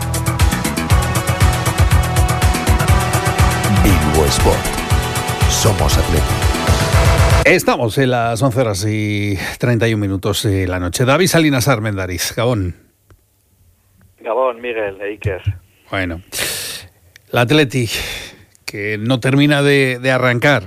Bilbo Sport, somos Athletic. Estamos en las once horas y treinta y un minutos de la noche. David Salinas Armendariz, Gabón. Gabón, Miguel, Iker. Bueno, el Athletic, que no termina de, de arrancar.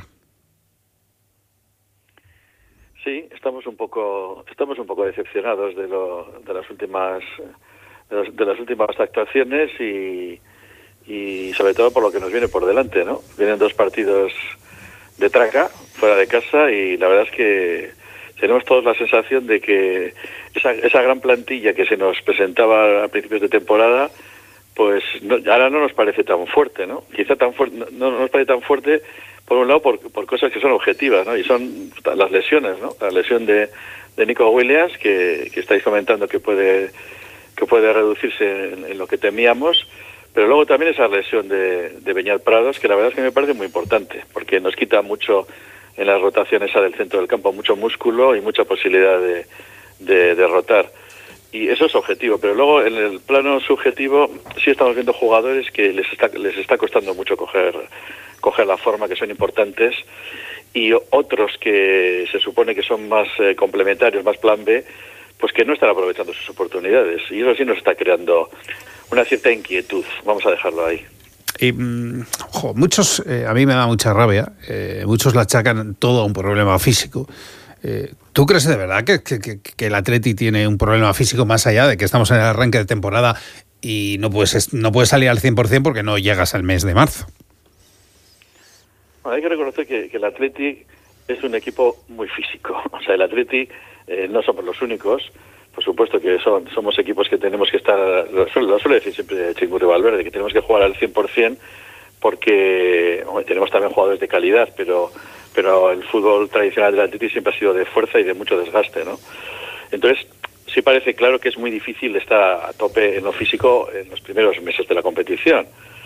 Sí, estamos un poco, estamos un poco decepcionados de, lo, de las últimas, de, los, de las últimas actuaciones y, y sobre todo por lo que nos viene por delante, ¿no? Vienen dos partidos de traca fuera de casa y la verdad es que tenemos todos la sensación de que esa, esa gran plantilla que se nos presentaba a principios de temporada, pues no, ahora no nos parece tan fuerte, ¿no? Quizá tan fuerte, no, no nos parece tan fuerte, por un lado, por, por cosas que son objetivas, ¿no? Y son las lesiones, ¿no? La lesión de, de Nico Williams, que, que estáis comentando que puede que puede reducirse en, en lo que temíamos, pero luego también esa lesión de, de Beñat Prados, que la verdad es que me parece muy importante, porque nos quita mucho en las rotaciones del centro del campo, mucho músculo y mucha posibilidad de, de, de rotar. Y eso es objetivo, pero luego en el plano subjetivo sí estamos viendo jugadores que les está les está costando mucho coger coger la forma, que son importantes, y otros que se supone que son más eh, complementarios, más plan B, pues que no están aprovechando sus oportunidades, y eso sí nos está creando una cierta inquietud. Vamos a dejarlo ahí. Y, ojo, muchos, eh, a mí me da mucha rabia, eh, muchos la achacan todo a un problema físico. Eh, ¿Tú crees de verdad que, que, que el Atleti tiene un problema físico más allá de que estamos en el arranque de temporada y no puedes, no puedes salir al cien por ciento porque no llegas al mes de marzo? Bueno, hay que reconocer que, que el Atleti es un equipo muy físico. O sea, el Atleti eh, no somos los únicos. Por supuesto que son somos equipos que tenemos que estar, lo suele, lo suele decir siempre Chingurri Valverde, que tenemos que jugar al cien por ciento porque bueno, tenemos también jugadores de calidad, pero pero el fútbol tradicional del Atleti siempre ha sido de fuerza y de mucho desgaste, ¿no? Entonces, sí parece claro que es muy difícil estar a tope en lo físico en los primeros meses de la competición.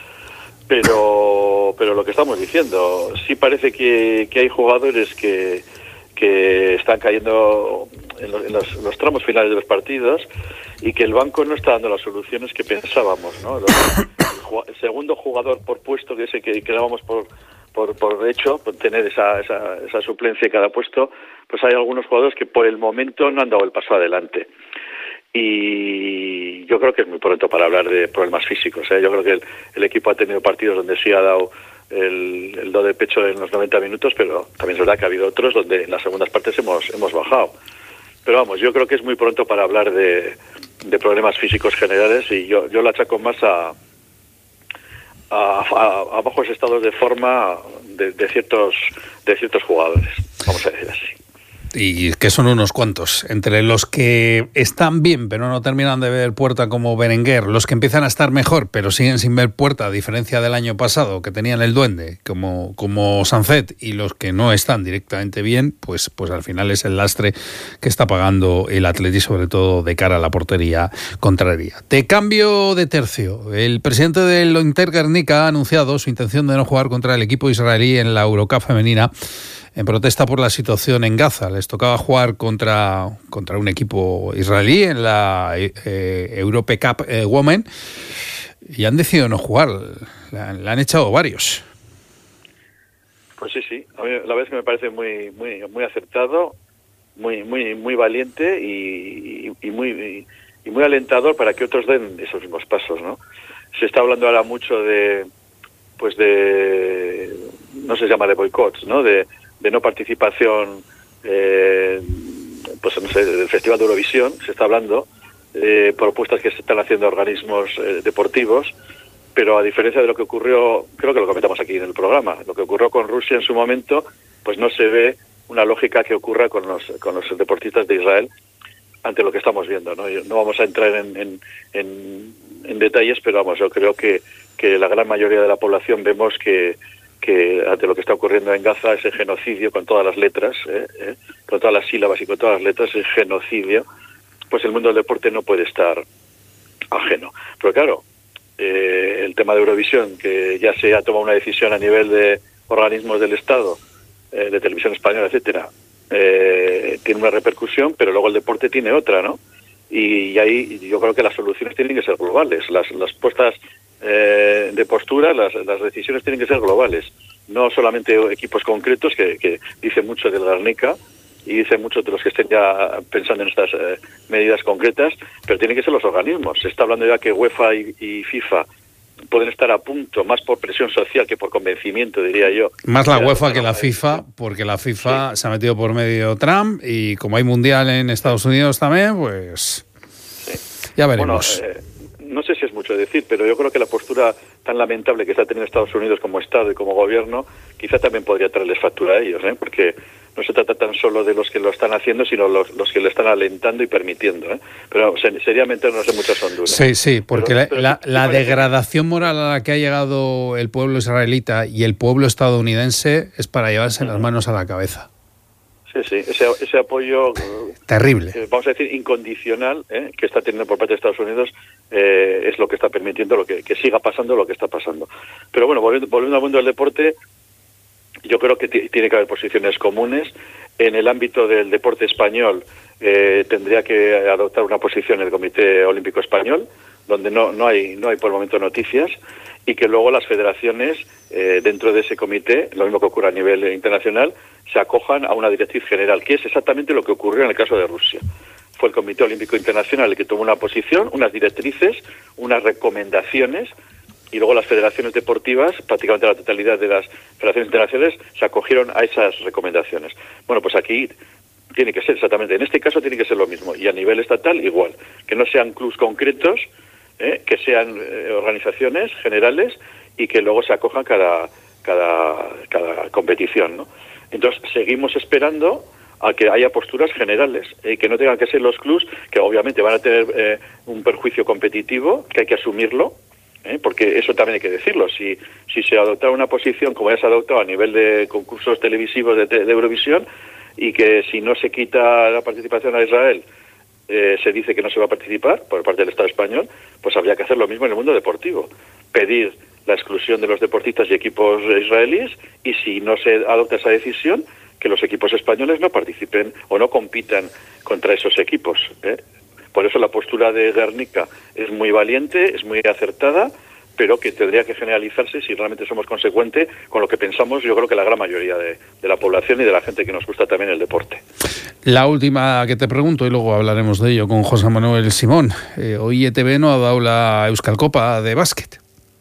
Pero pero lo que estamos diciendo, sí parece que, que hay jugadores que, que están cayendo en los, en, los, en los tramos finales de los partidos y que el banco no está dando las soluciones que pensábamos, ¿no? El, el segundo jugador por puesto, que ese que, que dábamos por... Por, por hecho, por tener esa, esa, esa suplencia en cada puesto, pues hay algunos jugadores que por el momento no han dado el paso adelante. Y yo creo que es muy pronto para hablar de problemas físicos, ¿eh? Yo creo que el, el equipo ha tenido partidos donde sí ha dado el, el do de pecho en los noventa minutos, pero también es verdad que ha habido otros donde en las segundas partes hemos, hemos bajado. Pero vamos, yo creo que es muy pronto para hablar de, de problemas físicos generales y yo, yo lo achaco más a... a, a, a bajos estados de forma de, de ciertos de ciertos jugadores, vamos a decir así. Y que son unos cuantos, entre los que están bien pero no terminan de ver puerta como Berenguer, los que empiezan a estar mejor pero siguen sin ver puerta, a diferencia del año pasado que tenían el duende como, como Sancet, y los que no están directamente bien, pues, pues al final es el lastre que está pagando el Atleti, sobre todo de cara a la portería contraria. De cambio de tercio, el presidente del Inter Guernica ha anunciado su intención de no jugar contra el equipo israelí en la Eurocup femenina en protesta por la situación en Gaza. Les tocaba jugar contra, contra un equipo israelí en la eh, Europe Cup eh, Women y han decidido no jugar. Le, le han echado varios. Pues sí, sí. A mí la verdad es que me parece muy muy muy acertado, muy muy muy valiente y, y, y muy y, y muy alentador para que otros den esos mismos pasos, ¿no? Se está hablando ahora mucho de pues de no se llama de boicots, ¿no? De de no participación, eh, pues no sé, del Festival de Eurovisión, se está hablando, eh, propuestas que se están haciendo organismos eh, deportivos, pero a diferencia de lo que ocurrió, creo que lo comentamos aquí en el programa, lo que ocurrió con Rusia en su momento, pues no se ve una lógica que ocurra con los con los deportistas de Israel ante lo que estamos viendo, ¿no? No vamos a entrar en, en, en, en detalles, pero vamos, yo creo que, que la gran mayoría de la población vemos que que ante lo que está ocurriendo en Gaza, ese genocidio con todas las letras, eh, eh, con todas las sílabas y con todas las letras, ese genocidio, pues el mundo del deporte no puede estar ajeno. Pero claro, eh, el tema de Eurovisión, que ya se ha tomado una decisión a nivel de organismos del Estado, eh, de Televisión Española, etcétera, eh, tiene una repercusión, pero luego el deporte tiene otra, ¿no? Y, y ahí yo creo que las soluciones tienen que ser globales. Las, las puestas Eh, de postura, las, las decisiones tienen que ser globales, no solamente equipos concretos, que, que dice mucho del Guernica y dice mucho de los que estén ya pensando en estas eh, medidas concretas, pero tienen que ser los organismos. Se está hablando ya que UEFA y, y FIFA pueden estar a punto, más por presión social que por convencimiento, diría yo. Más la UEFA que la FIFA, porque la FIFA sí se ha metido por medio Trump, y como hay mundial en Estados Unidos también, pues sí, ya veremos. Bueno, eh, no sé si es mucho decir, pero yo creo que la postura tan lamentable que está teniendo Estados Unidos como Estado y como gobierno, quizá también podría traerles factura a ellos, ¿eh? Porque no se trata tan solo de los que lo están haciendo, sino los, los que lo están alentando y permitiendo, ¿eh? Pero sería meternos en muchas honduras. Sí, sí, porque pero, pero la, sí, la degradación moral a la que ha llegado el pueblo israelita y el pueblo estadounidense es para llevarse las manos a la cabeza. Sí, sí, ese, ese apoyo terrible, eh, vamos a decir incondicional, eh, que está teniendo por parte de Estados Unidos, eh, es lo que está permitiendo lo que, que siga pasando lo que está pasando. Pero bueno, volviendo, volviendo al mundo del deporte, yo creo que t- tiene que haber posiciones comunes. En el ámbito del deporte español eh, tendría que adoptar una posición el Comité Olímpico Español, donde no, no hay no hay por el momento noticias, y que luego las federaciones eh, dentro de ese comité, lo mismo que ocurre a nivel internacional, se acojan a una directriz general, que es exactamente lo que ocurrió en el caso de Rusia. Fue el Comité Olímpico Internacional el que tomó una posición, unas directrices, unas recomendaciones, y luego las federaciones deportivas, prácticamente la totalidad de las federaciones internacionales, se acogieron a esas recomendaciones. Bueno, pues aquí tiene que ser exactamente, en este caso tiene que ser lo mismo, y a nivel estatal igual, que no sean clubs concretos, eh, que sean eh, organizaciones generales, y que luego se acojan cada cada cada competición, ¿no? Entonces seguimos esperando a que haya posturas generales, eh, que no tengan que ser los clubs, que obviamente van a tener eh, un perjuicio competitivo, que hay que asumirlo, eh, porque eso también hay que decirlo. Si si se adopta una posición como ya se ha adoptado a nivel de concursos televisivos de, de Eurovisión, y que si no se quita la participación a Israel, eh, se dice que no se va a participar por parte del Estado español, pues habría que hacer lo mismo en el mundo deportivo. Pedir la exclusión de los deportistas y equipos israelíes, y si no se adopta esa decisión, que los equipos españoles no participen o no compitan contra esos equipos, ¿eh? Por eso la postura de Guernica es muy valiente, es muy acertada, pero que tendría que generalizarse si realmente somos consecuentes con lo que pensamos, yo creo que la gran mayoría de, de la población y de la gente que nos gusta también el deporte. La última que te pregunto, y luego hablaremos de ello con José Manuel Simón. Eh, hoy E T V no ha dado la Euskal Copa de básquet.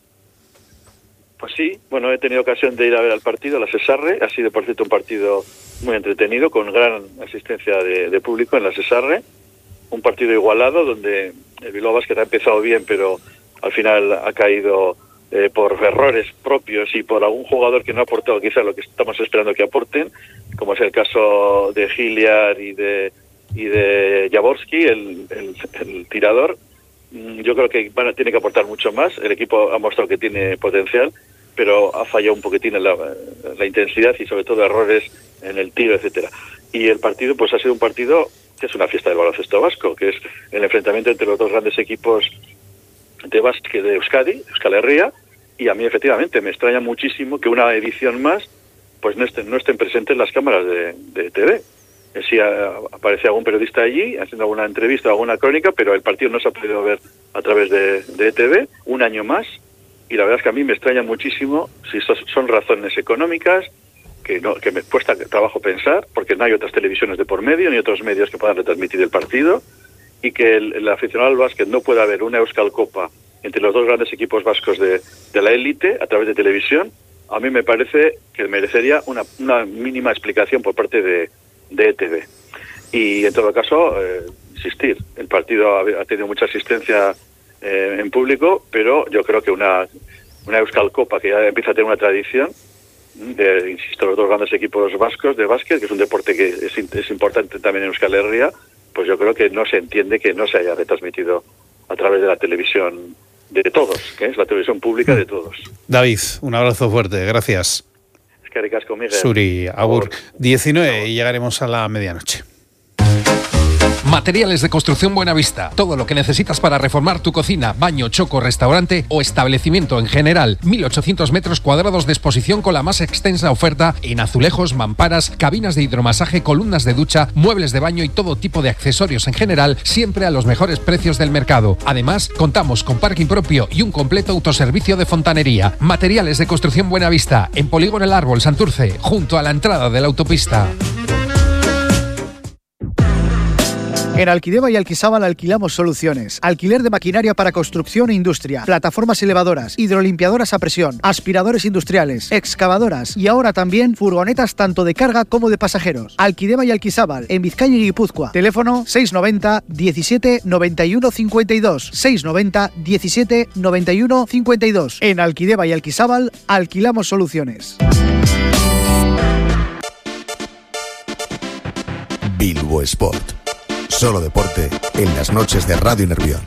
Pues sí, bueno, he tenido ocasión de ir a ver al partido, a la Sesarre. Ha sido, por cierto, un partido muy entretenido, con gran asistencia de, de público en la Sesarre. Un partido igualado, donde el Bilbao Basket ha empezado bien, pero al final ha caído eh, por errores propios y por algún jugador que no ha aportado quizá lo que estamos esperando que aporten, como es el caso de Hilliard y de y de Jaworski, el, el, el tirador. Yo creo que van a, tiene que aportar mucho más. El equipo ha mostrado que tiene potencial, pero ha fallado un poquitín en la, la intensidad y sobre todo errores en el tiro, etcétera. Y el partido pues ha sido un partido que es una fiesta del baloncesto vasco, que es el enfrentamiento entre los dos grandes equipos de básquet de Euskadi, Euskal Herria, y a mí efectivamente me extraña muchísimo que una edición más pues no estén, no estén presentes las cámaras de, de T V. Sí aparece algún periodista allí haciendo alguna entrevista o alguna crónica, pero el partido no se ha podido ver a través de, de E T V un año más, y la verdad es que a mí me extraña muchísimo si estos son razones económicas, que no que me cuesta trabajo pensar, porque no hay otras televisiones de por medio ni otros medios que puedan retransmitir el partido, y que el, el aficionado al básquet no pueda haber una Euskal Copa entre los dos grandes equipos vascos de, de la élite a través de televisión. A mí me parece que merecería una, una mínima explicación por parte de, de E T V. Y en todo caso, eh, insistir, el partido ha, ha tenido mucha asistencia eh, en público, pero yo creo que una, una Euskal Copa que ya empieza a tener una tradición, de, insisto, los dos grandes equipos vascos de básquet, que es un deporte que es, es importante también en Euskal Herria, pues yo creo que no se entiende que no se haya retransmitido a través de la televisión de todos, que es la televisión pública de todos. David, un abrazo fuerte, gracias. Es que ricasco, Miguel. Suri, agur. diecinueve y llegaremos a la medianoche. Materiales de Construcción Buenavista. Todo lo que necesitas para reformar tu cocina, baño, choco, restaurante o establecimiento en general. mil ochocientos metros cuadrados de exposición con la más extensa oferta en azulejos, mamparas, cabinas de hidromasaje, columnas de ducha, muebles de baño y todo tipo de accesorios en general, siempre a los mejores precios del mercado. Además, contamos con parking propio y un completo autoservicio de fontanería. Materiales de Construcción Buenavista, en Polígono El Árbol, Santurce, junto a la entrada de la autopista. En Alquideva y Alquisábal alquilamos soluciones. Alquiler de maquinaria para construcción e industria, plataformas elevadoras, hidrolimpiadoras a presión, aspiradores industriales, excavadoras y ahora también furgonetas tanto de carga como de pasajeros. Alquideva y Alquisábal, en Vizcaya y Guipúzcoa. Teléfono seiscientos noventa diecisiete noventa y uno cincuenta y dos. seiscientos noventa diecisiete noventa y uno cincuenta y dos. En Alquideva y Alquisábal alquilamos soluciones. Bilbo Sport. Solo deporte en las noches de Radio Nervión.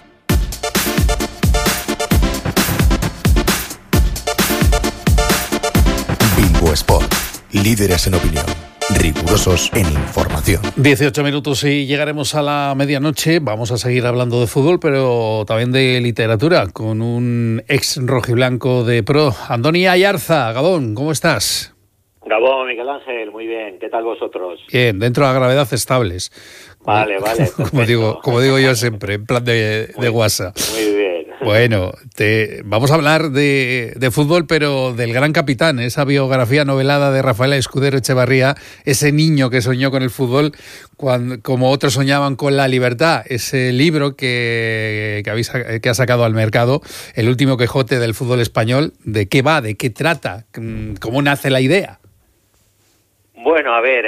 Bilbo Sport. Líderes en opinión. Rigurosos en información. dieciocho minutos y llegaremos a la medianoche. Vamos a seguir hablando de fútbol, pero también de literatura, con un ex rojiblanco de pro, Andoni Ayarza. Gabón, ¿cómo estás? Gabón, Miguel Ángel, muy bien. ¿Qué tal vosotros? Bien, dentro de la gravedad estables. Vale, vale. Como digo, como digo yo siempre, en plan de, de WhatsApp. Muy bien. Bueno, te, vamos a hablar de, de fútbol, pero del gran capitán, esa biografía novelada de Rafael Escudero Echevarría, ese niño que soñó con el fútbol cuando, como otros soñaban con la libertad, ese libro que, que, habéis, que ha sacado al mercado, el último Quijote del fútbol español. ¿De qué va? ¿De qué trata? ¿Cómo nace la idea? Bueno, a ver,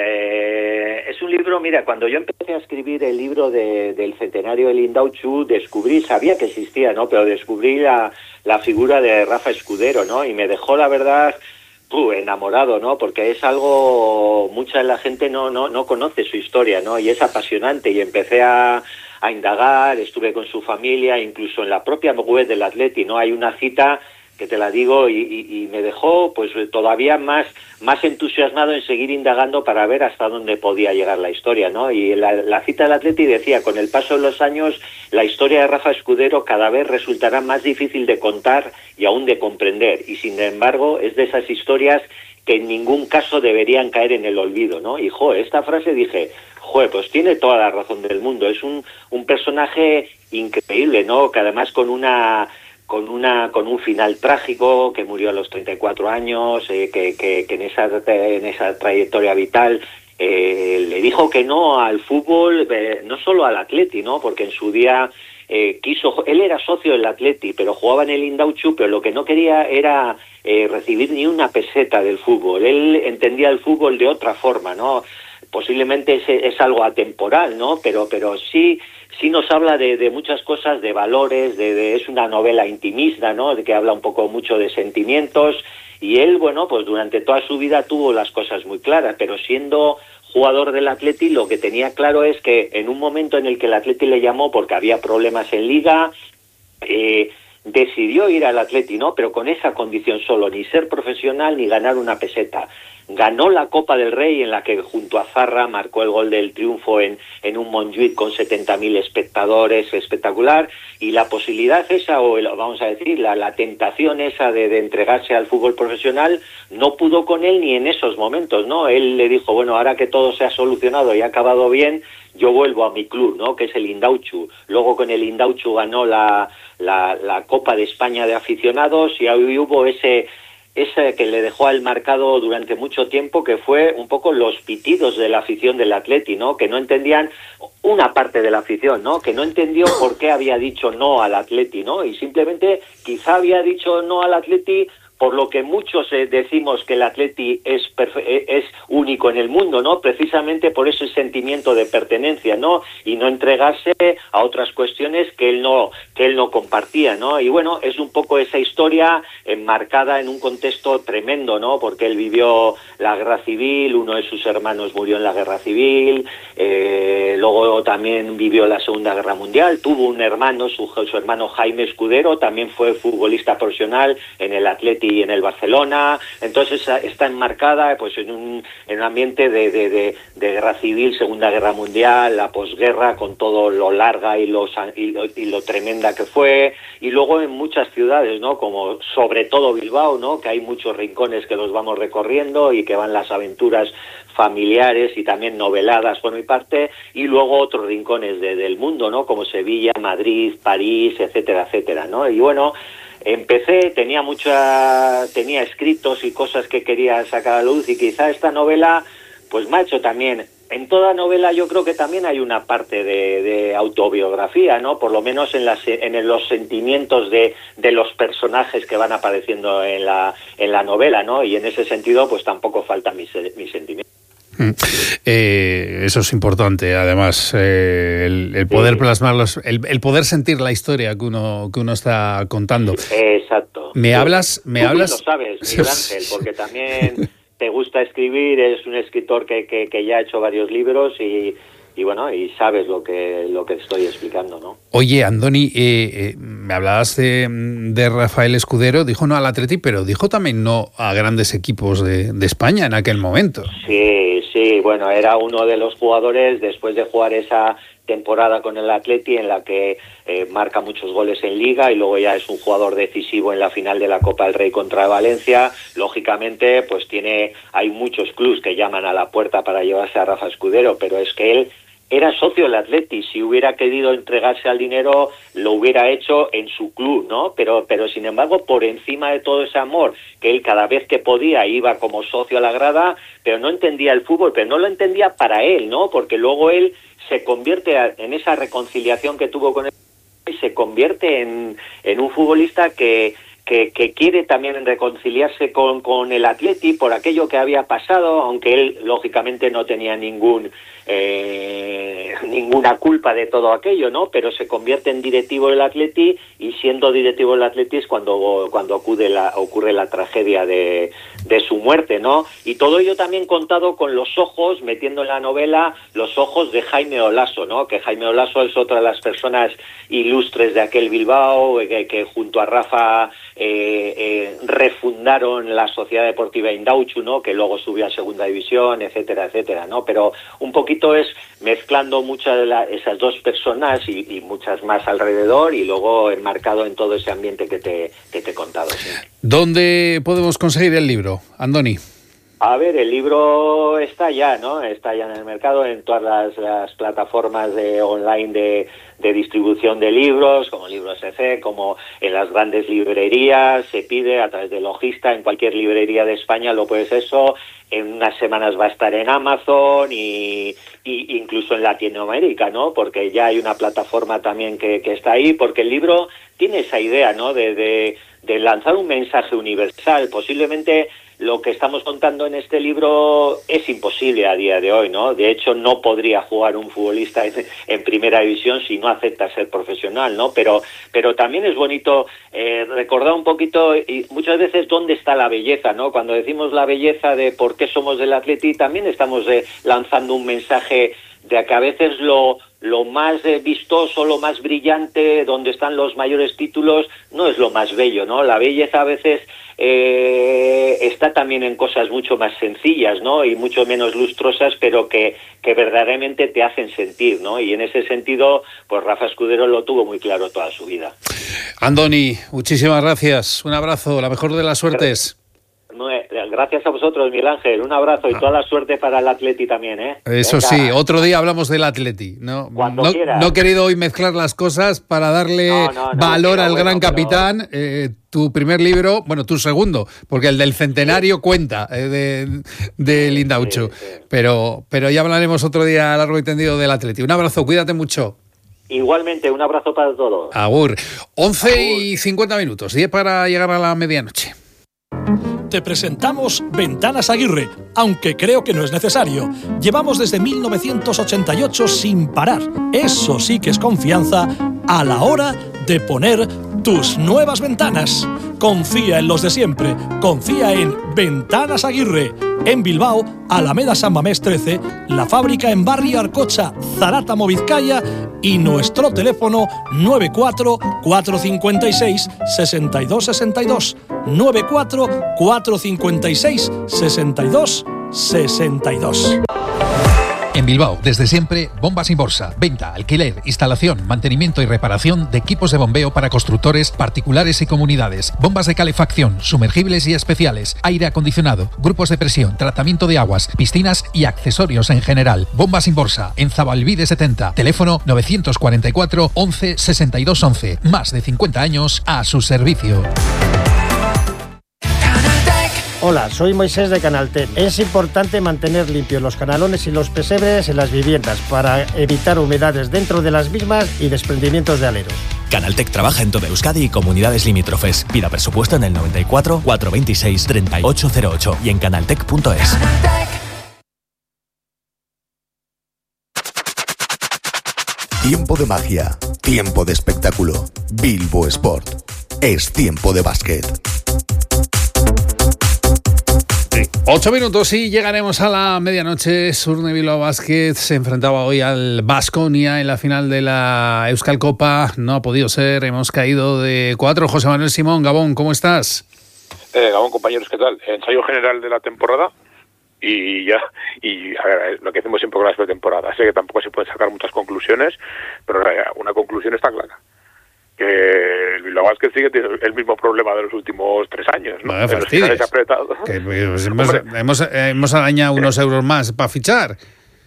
eh, es un libro, mira, cuando yo empecé a escribir el libro de, del centenario del Indautxu, descubrí, sabía que existía, ¿no? Pero descubrí la, la figura de Rafa Escudero, ¿no? Y me dejó, la verdad, uh, enamorado, ¿no? Porque es algo, mucha de la gente no, no, no conoce su historia, ¿no? Y es apasionante, y empecé a, a indagar, estuve con su familia, incluso en la propia web del Atleti, ¿no? Hay una cita que te la digo, y, y, y me dejó pues todavía más, más entusiasmado en seguir indagando para ver hasta dónde podía llegar la historia, ¿no? Y la, la cita del Atleti decía, con el paso de los años, la historia de Rafa Escudero cada vez resultará más difícil de contar y aún de comprender, y sin embargo es de esas historias que en ningún caso deberían caer en el olvido, ¿no? Y, jo, esta frase dije, joder, pues tiene toda la razón del mundo, es un, un personaje increíble, ¿no? Que además con una... con una con un final trágico, que murió a los treinta y cuatro años, eh, que, que, que en esa en esa trayectoria vital eh, le dijo que no al fútbol, eh, no solo al Atleti, ¿no? Porque en su día eh, quiso, él era socio del Atleti, pero jugaba en el Indautxu, pero lo que no quería era eh, recibir ni una peseta del fútbol. Él entendía el fútbol de otra forma, ¿no? posiblemente es, es algo atemporal, ¿no? Pero, pero sí, sí nos habla de, de muchas cosas, de valores, de, de es una novela intimista, ¿no? De que habla un poco mucho de sentimientos, y él, bueno, pues durante toda su vida tuvo las cosas muy claras, pero siendo jugador del Atleti, lo que tenía claro es que en un momento en el que el Atleti le llamó porque había problemas en Liga, eh, decidió ir al Atleti, ¿no? Pero con esa condición solo, ni ser profesional ni ganar una peseta. Ganó la Copa del Rey, en la que junto a Zarra marcó el gol del triunfo en, en un Montjuïc con setenta mil espectadores, espectacular, y la posibilidad esa, o el, vamos a decir, la, la tentación esa de, de entregarse al fútbol profesional, no pudo con él ni en esos momentos, ¿no? Él le dijo, bueno, ahora que todo se ha solucionado y ha acabado bien, yo vuelvo a mi club, ¿no? Que es el Indauchu. Luego con el Indauchu ganó la, la, la Copa de España de aficionados, y ahí hubo ese... ese que le dejó al marcado durante mucho tiempo, que fue un poco los pitidos de la afición del Atleti, ¿no? Que no entendían, una parte de la afición, ¿no? Que no entendió por qué había dicho no al Atleti, ¿no? Y simplemente quizá había dicho no al Atleti por lo que muchos eh, decimos que el Atleti es, es único en el mundo, ¿no? Precisamente por ese sentimiento de pertenencia, ¿no? Y no entregarse a otras cuestiones que él no que él no compartía, ¿no? Y bueno, es un poco esa historia enmarcada en un contexto tremendo, ¿no? Porque él vivió la guerra civil, uno de sus hermanos murió en la guerra civil, eh, luego también vivió la Segunda Guerra Mundial, tuvo un hermano, su, su hermano Jaime Escudero, también fue futbolista profesional en el Atleti y en el Barcelona. Entonces está enmarcada pues en un, en un ambiente de, de, de, de guerra civil, Segunda Guerra Mundial, la posguerra, con todo lo larga y lo, y lo, y lo tremenda que fue, y luego en muchas ciudades, ¿no? Como sobre todo Bilbao, ¿no? Que hay muchos rincones que los vamos recorriendo y que van las aventuras familiares y también noveladas por mi parte, y luego otros rincones de, del mundo, ¿no? Como Sevilla, Madrid, París, etcétera, etcétera, ¿no? Y bueno, empecé, tenía mucha, tenía escritos y cosas que quería sacar a la luz, y quizá esta novela pues me ha hecho también, en toda novela yo creo que también hay una parte de, de autobiografía, ¿no? Por lo menos en, las, en los sentimientos de, de los personajes que van apareciendo en la, en la novela, ¿no? Y en ese sentido pues tampoco faltan mis, mis sentimientos. Eh, eso es importante, además, eh, el, el poder sí. plasmarlos, el, el poder sentir la historia que uno que uno está contando. Exacto. Me sí. hablas, me Tú hablas. Lo sabes, Miguel Ángel, porque también te gusta escribir, eres un escritor que, que, que ya ha hecho varios libros y y bueno, y sabes lo que lo que estoy explicando, ¿no? Oye, Andoni, eh, eh, me hablabas de, de Rafael Escudero, dijo no al Atleti, pero dijo también no a grandes equipos de, de España en aquel momento. Sí, sí, bueno, era uno de los jugadores, después de jugar esa temporada con el Atleti en la que eh, marca muchos goles en Liga y luego ya es un jugador decisivo en la final de la Copa del Rey contra Valencia. Lógicamente, pues tiene hay muchos clubs que llaman a la puerta para llevarse a Rafa Escudero, pero es que él era socio del Atleti, si hubiera querido entregarse al dinero lo hubiera hecho en su club, ¿no? Pero pero sin embargo, por encima de todo ese amor, que él cada vez que podía iba como socio a la grada, pero no entendía el fútbol, pero no lo entendía para él, ¿no? Porque luego él se convierte en esa reconciliación que tuvo con él y se convierte en, en un futbolista que Que, que quiere también reconciliarse con, con el Atleti por aquello que había pasado, aunque él lógicamente no tenía ningún eh, ninguna culpa de todo aquello, ¿no? Pero se convierte en directivo del Atleti y siendo directivo del Atleti es cuando cuando ocurre la ocurre la tragedia de, de su muerte, ¿no? Y todo ello también contado con los ojos, metiendo en la novela los ojos de Jaime Olaso, ¿no? Que Jaime Olaso es otra de las personas ilustres de aquel Bilbao, que, que junto a Rafa Eh, eh, refundaron la Sociedad Deportiva Indauchu, ¿no? Que luego subió a Segunda División, etcétera, etcétera, ¿no? Pero un poquito es mezclando muchas de la, esas dos personas y, y muchas más alrededor y luego enmarcado en todo ese ambiente que te, que te he contado. ¿Sí? ¿Dónde podemos conseguir el libro, Andoni? A ver, el libro está ya, ¿no? Está ya en el mercado, en todas las, las plataformas de online de, de distribución de libros, como Libros E C, como en las grandes librerías, se pide a través de Logista, en cualquier librería de España lo puedes eso, en unas semanas va a estar en Amazon y, y incluso en Latinoamérica, ¿no? Porque ya hay una plataforma también que, que está ahí, porque el libro tiene esa idea, ¿no? De, de, de lanzar un mensaje universal, posiblemente lo que estamos contando en este libro es imposible a día de hoy, ¿no? De hecho, no podría jugar un futbolista en, en primera división si no acepta ser profesional, ¿no? Pero, pero también es bonito eh, recordar un poquito, y muchas veces, dónde está la belleza, ¿no? Cuando decimos la belleza de por qué somos del Atleti, también estamos eh, lanzando un mensaje de que a veces lo, lo más eh, vistoso, lo más brillante, donde están los mayores títulos, no es lo más bello, ¿no? La belleza a veces eh, está también en cosas mucho más sencillas, ¿no? Y mucho menos lustrosas, pero que, que verdaderamente te hacen sentir, ¿no? Y en ese sentido, pues Rafa Escudero lo tuvo muy claro toda su vida. Andoni, muchísimas gracias. Un abrazo, la mejor de las suertes. Gracias a vosotros, Miguel Ángel. Un abrazo y toda la suerte para el Atleti también, ¿eh? Eso Venga. sí, otro día hablamos del Atleti. No, Cuando no, quieras. no he querido hoy mezclar las cosas para darle No, no, no, valor pero al bueno, gran pero- capitán. Eh, tu primer libro, bueno, tu segundo, porque el del centenario cuenta, eh, de, de Lindauchu. Pero, pero ya hablaremos otro día largo y tendido del Atleti. Un abrazo, cuídate mucho. Igualmente, un abrazo para todos. Agur. once y cincuenta minutos, diez para llegar a la medianoche. Te presentamos Ventanas Aguirre, aunque creo que no es necesario. Llevamos desde mil novecientos ochenta y ocho sin parar. Eso sí que es confianza a la hora de poner tus nuevas ventanas. Confía en los de siempre. Confía en Ventanas Aguirre. En Bilbao, Alameda San Mamés trece, la fábrica en Barrio Arcocha, Zarátamo, Vizcaya, y nuestro teléfono nueve cuatro cuatro cinco seis seis dos seis dos, nueve cuatro cuatro cinco seis seis dos seis dos. En Bilbao, desde siempre, Bombas Inborsa. Venta, alquiler, instalación, mantenimiento y reparación de equipos de bombeo para constructores, particulares y comunidades. Bombas de calefacción, sumergibles y especiales, aire acondicionado, grupos de presión, tratamiento de aguas, piscinas y accesorios en general. Bombas Inborsa, en Zabalbide setenta. Teléfono novecientos cuarenta y cuatro once sesenta y dos once. Más de cincuenta años a su servicio. Hola, soy Moisés de Canaltech. Es importante mantener limpios los canalones y los pesebres en las viviendas para evitar humedades dentro de las mismas y desprendimientos de aleros. Canaltech trabaja en toda Euskadi y comunidades limítrofes. Pida presupuesto en el noventa y cuatro cuatrocientos veintiséis treinta y ocho cero ocho y en canaltech punto es. Tiempo de magia, tiempo de espectáculo. Bilbo Sport. Es tiempo de básquet. Ocho minutos y llegaremos a la medianoche. Surne Bilbao Basket se enfrentaba hoy al Baskonia en la final de la Euskal Copa. No ha podido ser, hemos caído de cuatro. José Manuel Simón, Gabón, ¿cómo estás? Eh, Gabón, compañeros, ¿qué tal? Ensayo general de la temporada y ya, y a ver, lo que hacemos siempre con las pretemporadas. Sé que tampoco se pueden sacar muchas conclusiones, pero una conclusión está clara. Que el Bilbao Basket sigue teniendo el mismo problema de los últimos tres años, ¿no? No, De los finales apretados. Que, pues, hemos, hemos, hemos arañado unos euros más para fichar.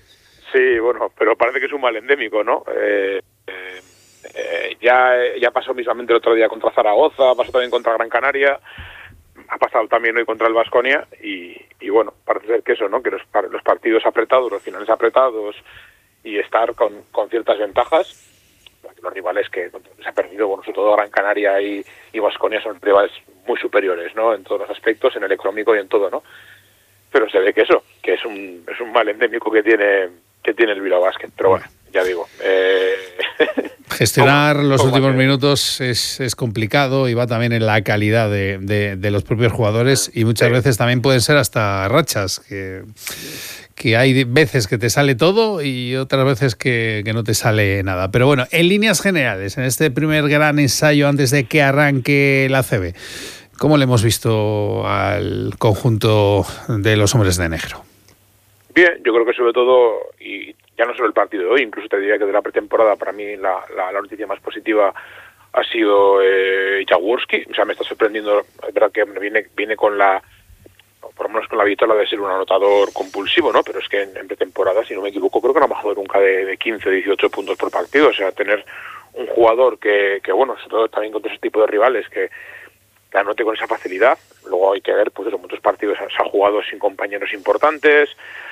Sí, bueno, pero parece que es un mal endémico, ¿no? Eh, eh, eh, ya, ya pasó mismamente el otro día contra Zaragoza, pasó también contra Gran Canaria, ha pasado también hoy contra el Baskonia y, y bueno, parece ser que eso, ¿no? Que los, los partidos apretados, los finales apretados y estar con, con ciertas ventajas. Los rivales que se ha perdido, bueno, sobre todo Gran Canaria y, y Baskonia son rivales muy superiores, ¿no? En todos los aspectos, en el económico y en todo, ¿no? Pero se ve que eso, que es un es un mal endémico que tiene que tiene el Bilbao Basket. Pero bueno, ya digo. Eh... Gestionar los últimos minutos es, es complicado y va también en la calidad de, de, de los propios jugadores y muchas sí. veces también pueden ser hasta rachas que... que hay veces que te sale todo y otras veces que, que no te sale nada. Pero bueno, en líneas generales, en este primer gran ensayo antes de que arranque la A C B, ¿cómo le hemos visto al conjunto de los hombres de negro? Bien, yo creo que sobre todo, y ya no solo el partido de hoy, incluso te diría que de la pretemporada, para mí la, la, la noticia más positiva ha sido eh, Jaworski. O sea, me está sorprendiendo, es verdad que viene, viene con la... por lo menos con la victoria de ser un anotador compulsivo, ¿no? Pero es que en, en pretemporada, si no me equivoco, creo que no ha bajado nunca de, de quince, dieciocho puntos por partido. O sea, tener un jugador que, que bueno, sobre todo también contra ese tipo de rivales, que, que anote con esa facilidad. Luego hay que ver, pues eso, muchos partidos se han jugado sin compañeros importantes,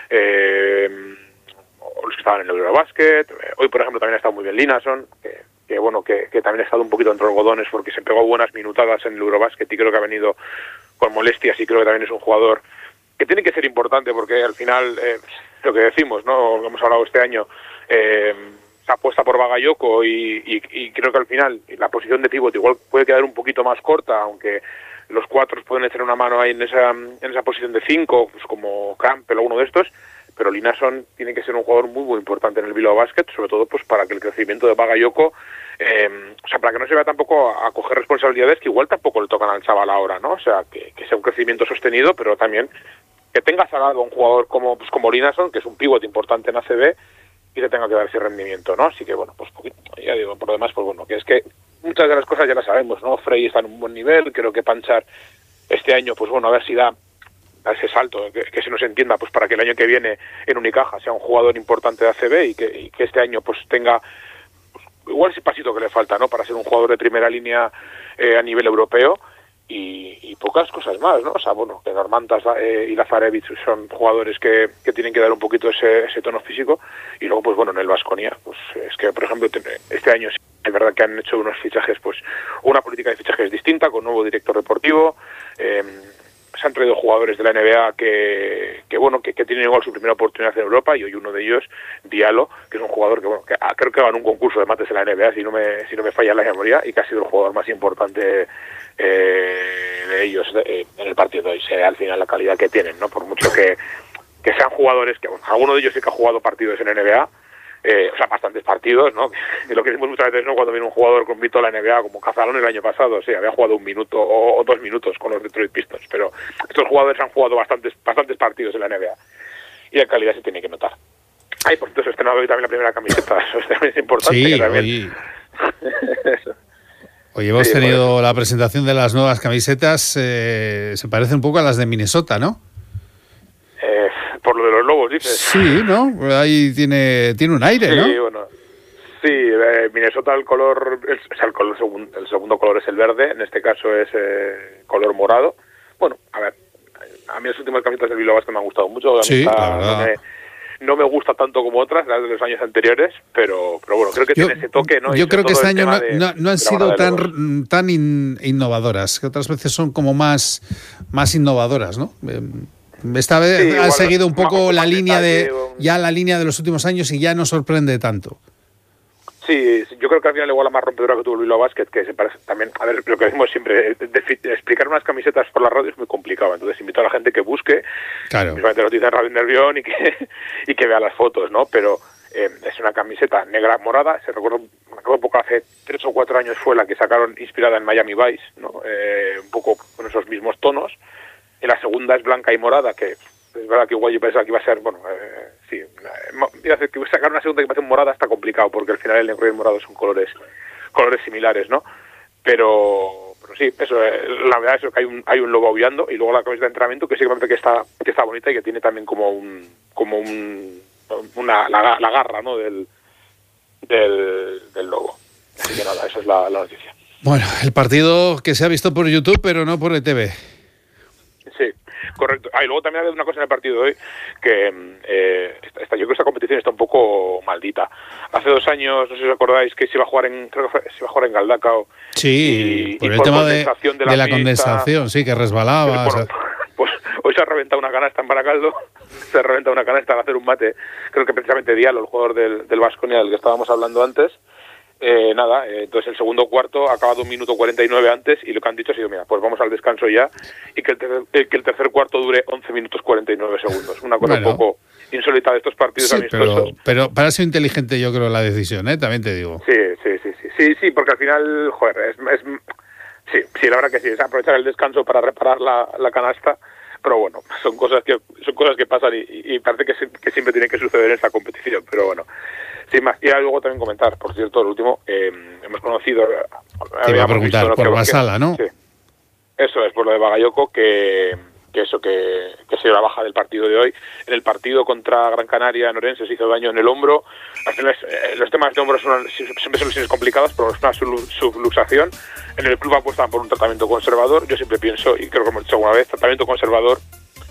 eh, los que estaban en el Eurobasket. Hoy, por ejemplo, también ha estado muy bien Linason, que, que bueno, que, que también ha estado un poquito entre algodones porque se pegó buenas minutadas en el Eurobasket y creo que ha venido con molestias, y creo que también es un jugador que tiene que ser importante, porque al final, eh, lo que decimos, ¿no? Lo hemos hablado este año, eh, se apuesta por Bagayoko y, y, y creo que al final la posición de pívot igual puede quedar un poquito más corta, aunque los cuatro pueden echar una mano ahí en esa en esa posición de cinco, pues como Campbell o uno de estos, pero Linason tiene que ser un jugador muy muy importante en el Bilbao Basket, sobre todo pues para que el crecimiento de Bagayoko, eh, o sea, para que no se vea tampoco a, a coger responsabilidades que igual tampoco le tocan al chaval ahora, ¿no? O sea, que, que sea un crecimiento sostenido, pero también que tengas al lado un jugador como pues como Linason, que es un pívot importante en A C B, y te tenga que dar ese rendimiento, ¿no? Así que bueno, pues poquito, ya digo, por lo demás, pues bueno, que es que muchas de las cosas ya las sabemos, ¿no? Frey está en un buen nivel, creo que Panchar este año, pues bueno, a ver si da ese salto, que, que se nos entienda, pues para que el año que viene en Unicaja sea un jugador importante de A C B y que, y que este año pues tenga pues, igual ese pasito que le falta, ¿no? Para ser un jugador de primera línea eh, a nivel europeo, y, y pocas cosas más, ¿no? O sea, bueno, que Normantas eh, y Lazarevich son jugadores que, que tienen que dar un poquito ese, ese tono físico, y luego, pues bueno, en el Baskonia, pues es que, por ejemplo, este año es verdad que han hecho unos fichajes, pues una política de fichajes distinta, con nuevo director deportivo, eh, se han traído jugadores de la N B A que, que bueno, que, que tienen igual su primera oportunidad en Europa, y hoy uno de ellos, Diallo, que es un jugador que, bueno, que ah, creo que ganó un concurso de mates en la N B A, si no me, si no me falla la memoria, y que ha sido el jugador más importante eh, de ellos eh, en el partido de hoy. Sea al final la calidad que tienen, ¿no? Por mucho que, que sean jugadores que, bueno, alguno de ellos sí que ha jugado partidos en N B A, Eh, o sea, bastantes partidos, ¿no? Que lo que decimos muchas veces, ¿no? Cuando viene un jugador con Vito a la N B A, como Cazalón el año pasado, sí, había jugado un minuto o, o dos minutos con los Detroit Pistons, pero estos jugadores han jugado bastantes bastantes partidos en la N B A, y la calidad se tiene que notar. Ay, por cierto, se ha estrenado hoy también la primera camiseta, eso también es importante. Sí, que también... hoy, hoy hemos sí, tenido bueno. la presentación de las nuevas camisetas, eh, se parecen un poco a las de Minnesota, ¿no? Eh, por lo de los lobos, dices. Sí, ¿no? Ahí tiene tiene un aire, sí, ¿no? Sí, bueno. Sí, eh, Minnesota el color, el, o sea, el, color segun, el segundo color es el verde, en este caso es eh, color morado. Bueno, a ver, a mí las últimas camisetas del Bilbao Basket me han gustado mucho. Sí, está, la verdad. No me, no me gusta tanto como otras, las de los años anteriores, pero pero bueno, creo que yo, tiene ese toque, ¿no? Yo y creo que este año no, de, no, no han sido tan, tan in, innovadoras, que otras veces son como más, más innovadoras, ¿no? Eh, Esta vez sí, ha seguido un poco la línea de ya la línea de los últimos años y ya no sorprende tanto. Sí, yo creo que al final igual la más rompedora que tuvo el Bilbao Basket, que se parece también, a ver, lo que decimos siempre, de, de, de explicar unas camisetas por la radio es muy complicado, entonces invito a la gente que busque, claro, principalmente lo dice en Radio Nervión, y que y que vea las fotos, ¿no? Pero eh, es una camiseta negra morada, se recuerda, me acuerdo un poco, hace tres o cuatro años fue la que sacaron inspirada en Miami Vice, ¿no? Eh, un poco con esos mismos tonos. Y la segunda es blanca y morada, que es verdad que igual yo pensaba que iba a ser, bueno, eh, sí, iba a hacer que sacar una segunda que parece morada está complicado, porque al final el negro y el morado son colores colores similares, ¿no? Pero, pero sí, eso, eh, la verdad es que hay un hay un lobo aullando, y luego la camiseta de entrenamiento que sí que está que está bonita y que tiene también como un como un una la, la garra, ¿no? del del del lobo. Así que nada, esa es la, la noticia. Bueno, el partido que se ha visto por YouTube, pero no por E T V. Sí, correcto. Ah, y luego también ha habido una cosa en el partido de hoy que eh, esta, esta, yo creo que esta competición está un poco maldita. Hace dos años, no sé si os acordáis, que se iba a jugar en creo que fue, se iba a jugar en Galdacao. Sí, y, por y el por tema de, de, la, de la pista, condensación, sí, que resbalaba. Bueno, o sea. Pues hoy se ha reventado una canasta en Baracaldo, se ha reventado una canasta al hacer un mate. Creo que precisamente Diallo, el jugador del, del Baskonia, del que estábamos hablando antes. Eh, nada, eh, entonces el segundo cuarto ha acabado un minuto cuarenta y nueve antes, y lo que han dicho ha sido, mira, pues vamos al descanso ya, y que el tercer, eh, que el tercer cuarto dure once minutos cuarenta y nueve segundos. Una cosa bueno, un poco insólita de estos partidos sí, amistosos. Pero, pero para ser inteligente yo creo la decisión, ¿eh? También te digo. Sí, sí, sí, sí, sí, sí, porque al final, joder, es, es sí, sí, la verdad que sí, es aprovechar el descanso para reparar la, la canasta. Pero bueno, son cosas que son cosas que pasan y, y parece que, se, que siempre tienen que suceder en esta competición, pero bueno, sin más. Y luego también comentar, por cierto, el último, eh, hemos conocido... Te iba a preguntar, visto, por Basala, ¿no? Sí, eso es, por lo de Bagayoko, que, que eso, que, que se la baja del partido de hoy. En el partido contra Gran Canaria, Norense se hizo daño en el hombro. Al final, eh, los temas de hombro son, siempre son lesiones complicadas, pero es una subluxación. En el club apuestan por un tratamiento conservador. Yo siempre pienso, y creo que hemos dicho alguna vez, tratamiento conservador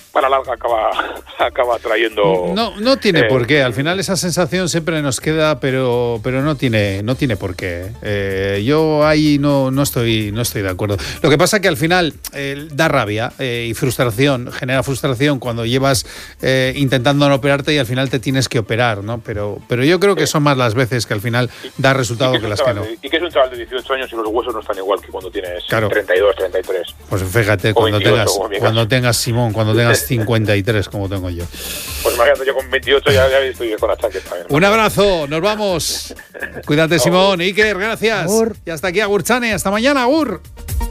para larga acaba acaba trayendo. No, no tiene eh, por qué. Al final esa sensación siempre nos queda, pero, pero no tiene, no tiene por qué. Eh, yo ahí no, no estoy, no estoy de acuerdo. Lo que pasa que al final eh, da rabia eh, y frustración, genera frustración cuando llevas eh, intentando no operarte y al final te tienes que operar, ¿no? Pero, pero yo creo que son más las veces que al final da resultado que, que las que no. De, y que es un chaval de dieciocho años y los huesos no están igual que cuando tienes claro. treinta y dos, treinta y tres. Pues fíjate, cuando tengas, cuando tengas Simón, cuando tengas cincuenta y tres como tengo yo. Pues imagínate, yo con veintiocho ya, ya estoy con la chaqueta. también. Un abrazo, nos vamos. Cuídate, Simón. Iker, gracias. Agur. Y hasta aquí, Agurchane. Hasta mañana, Agur.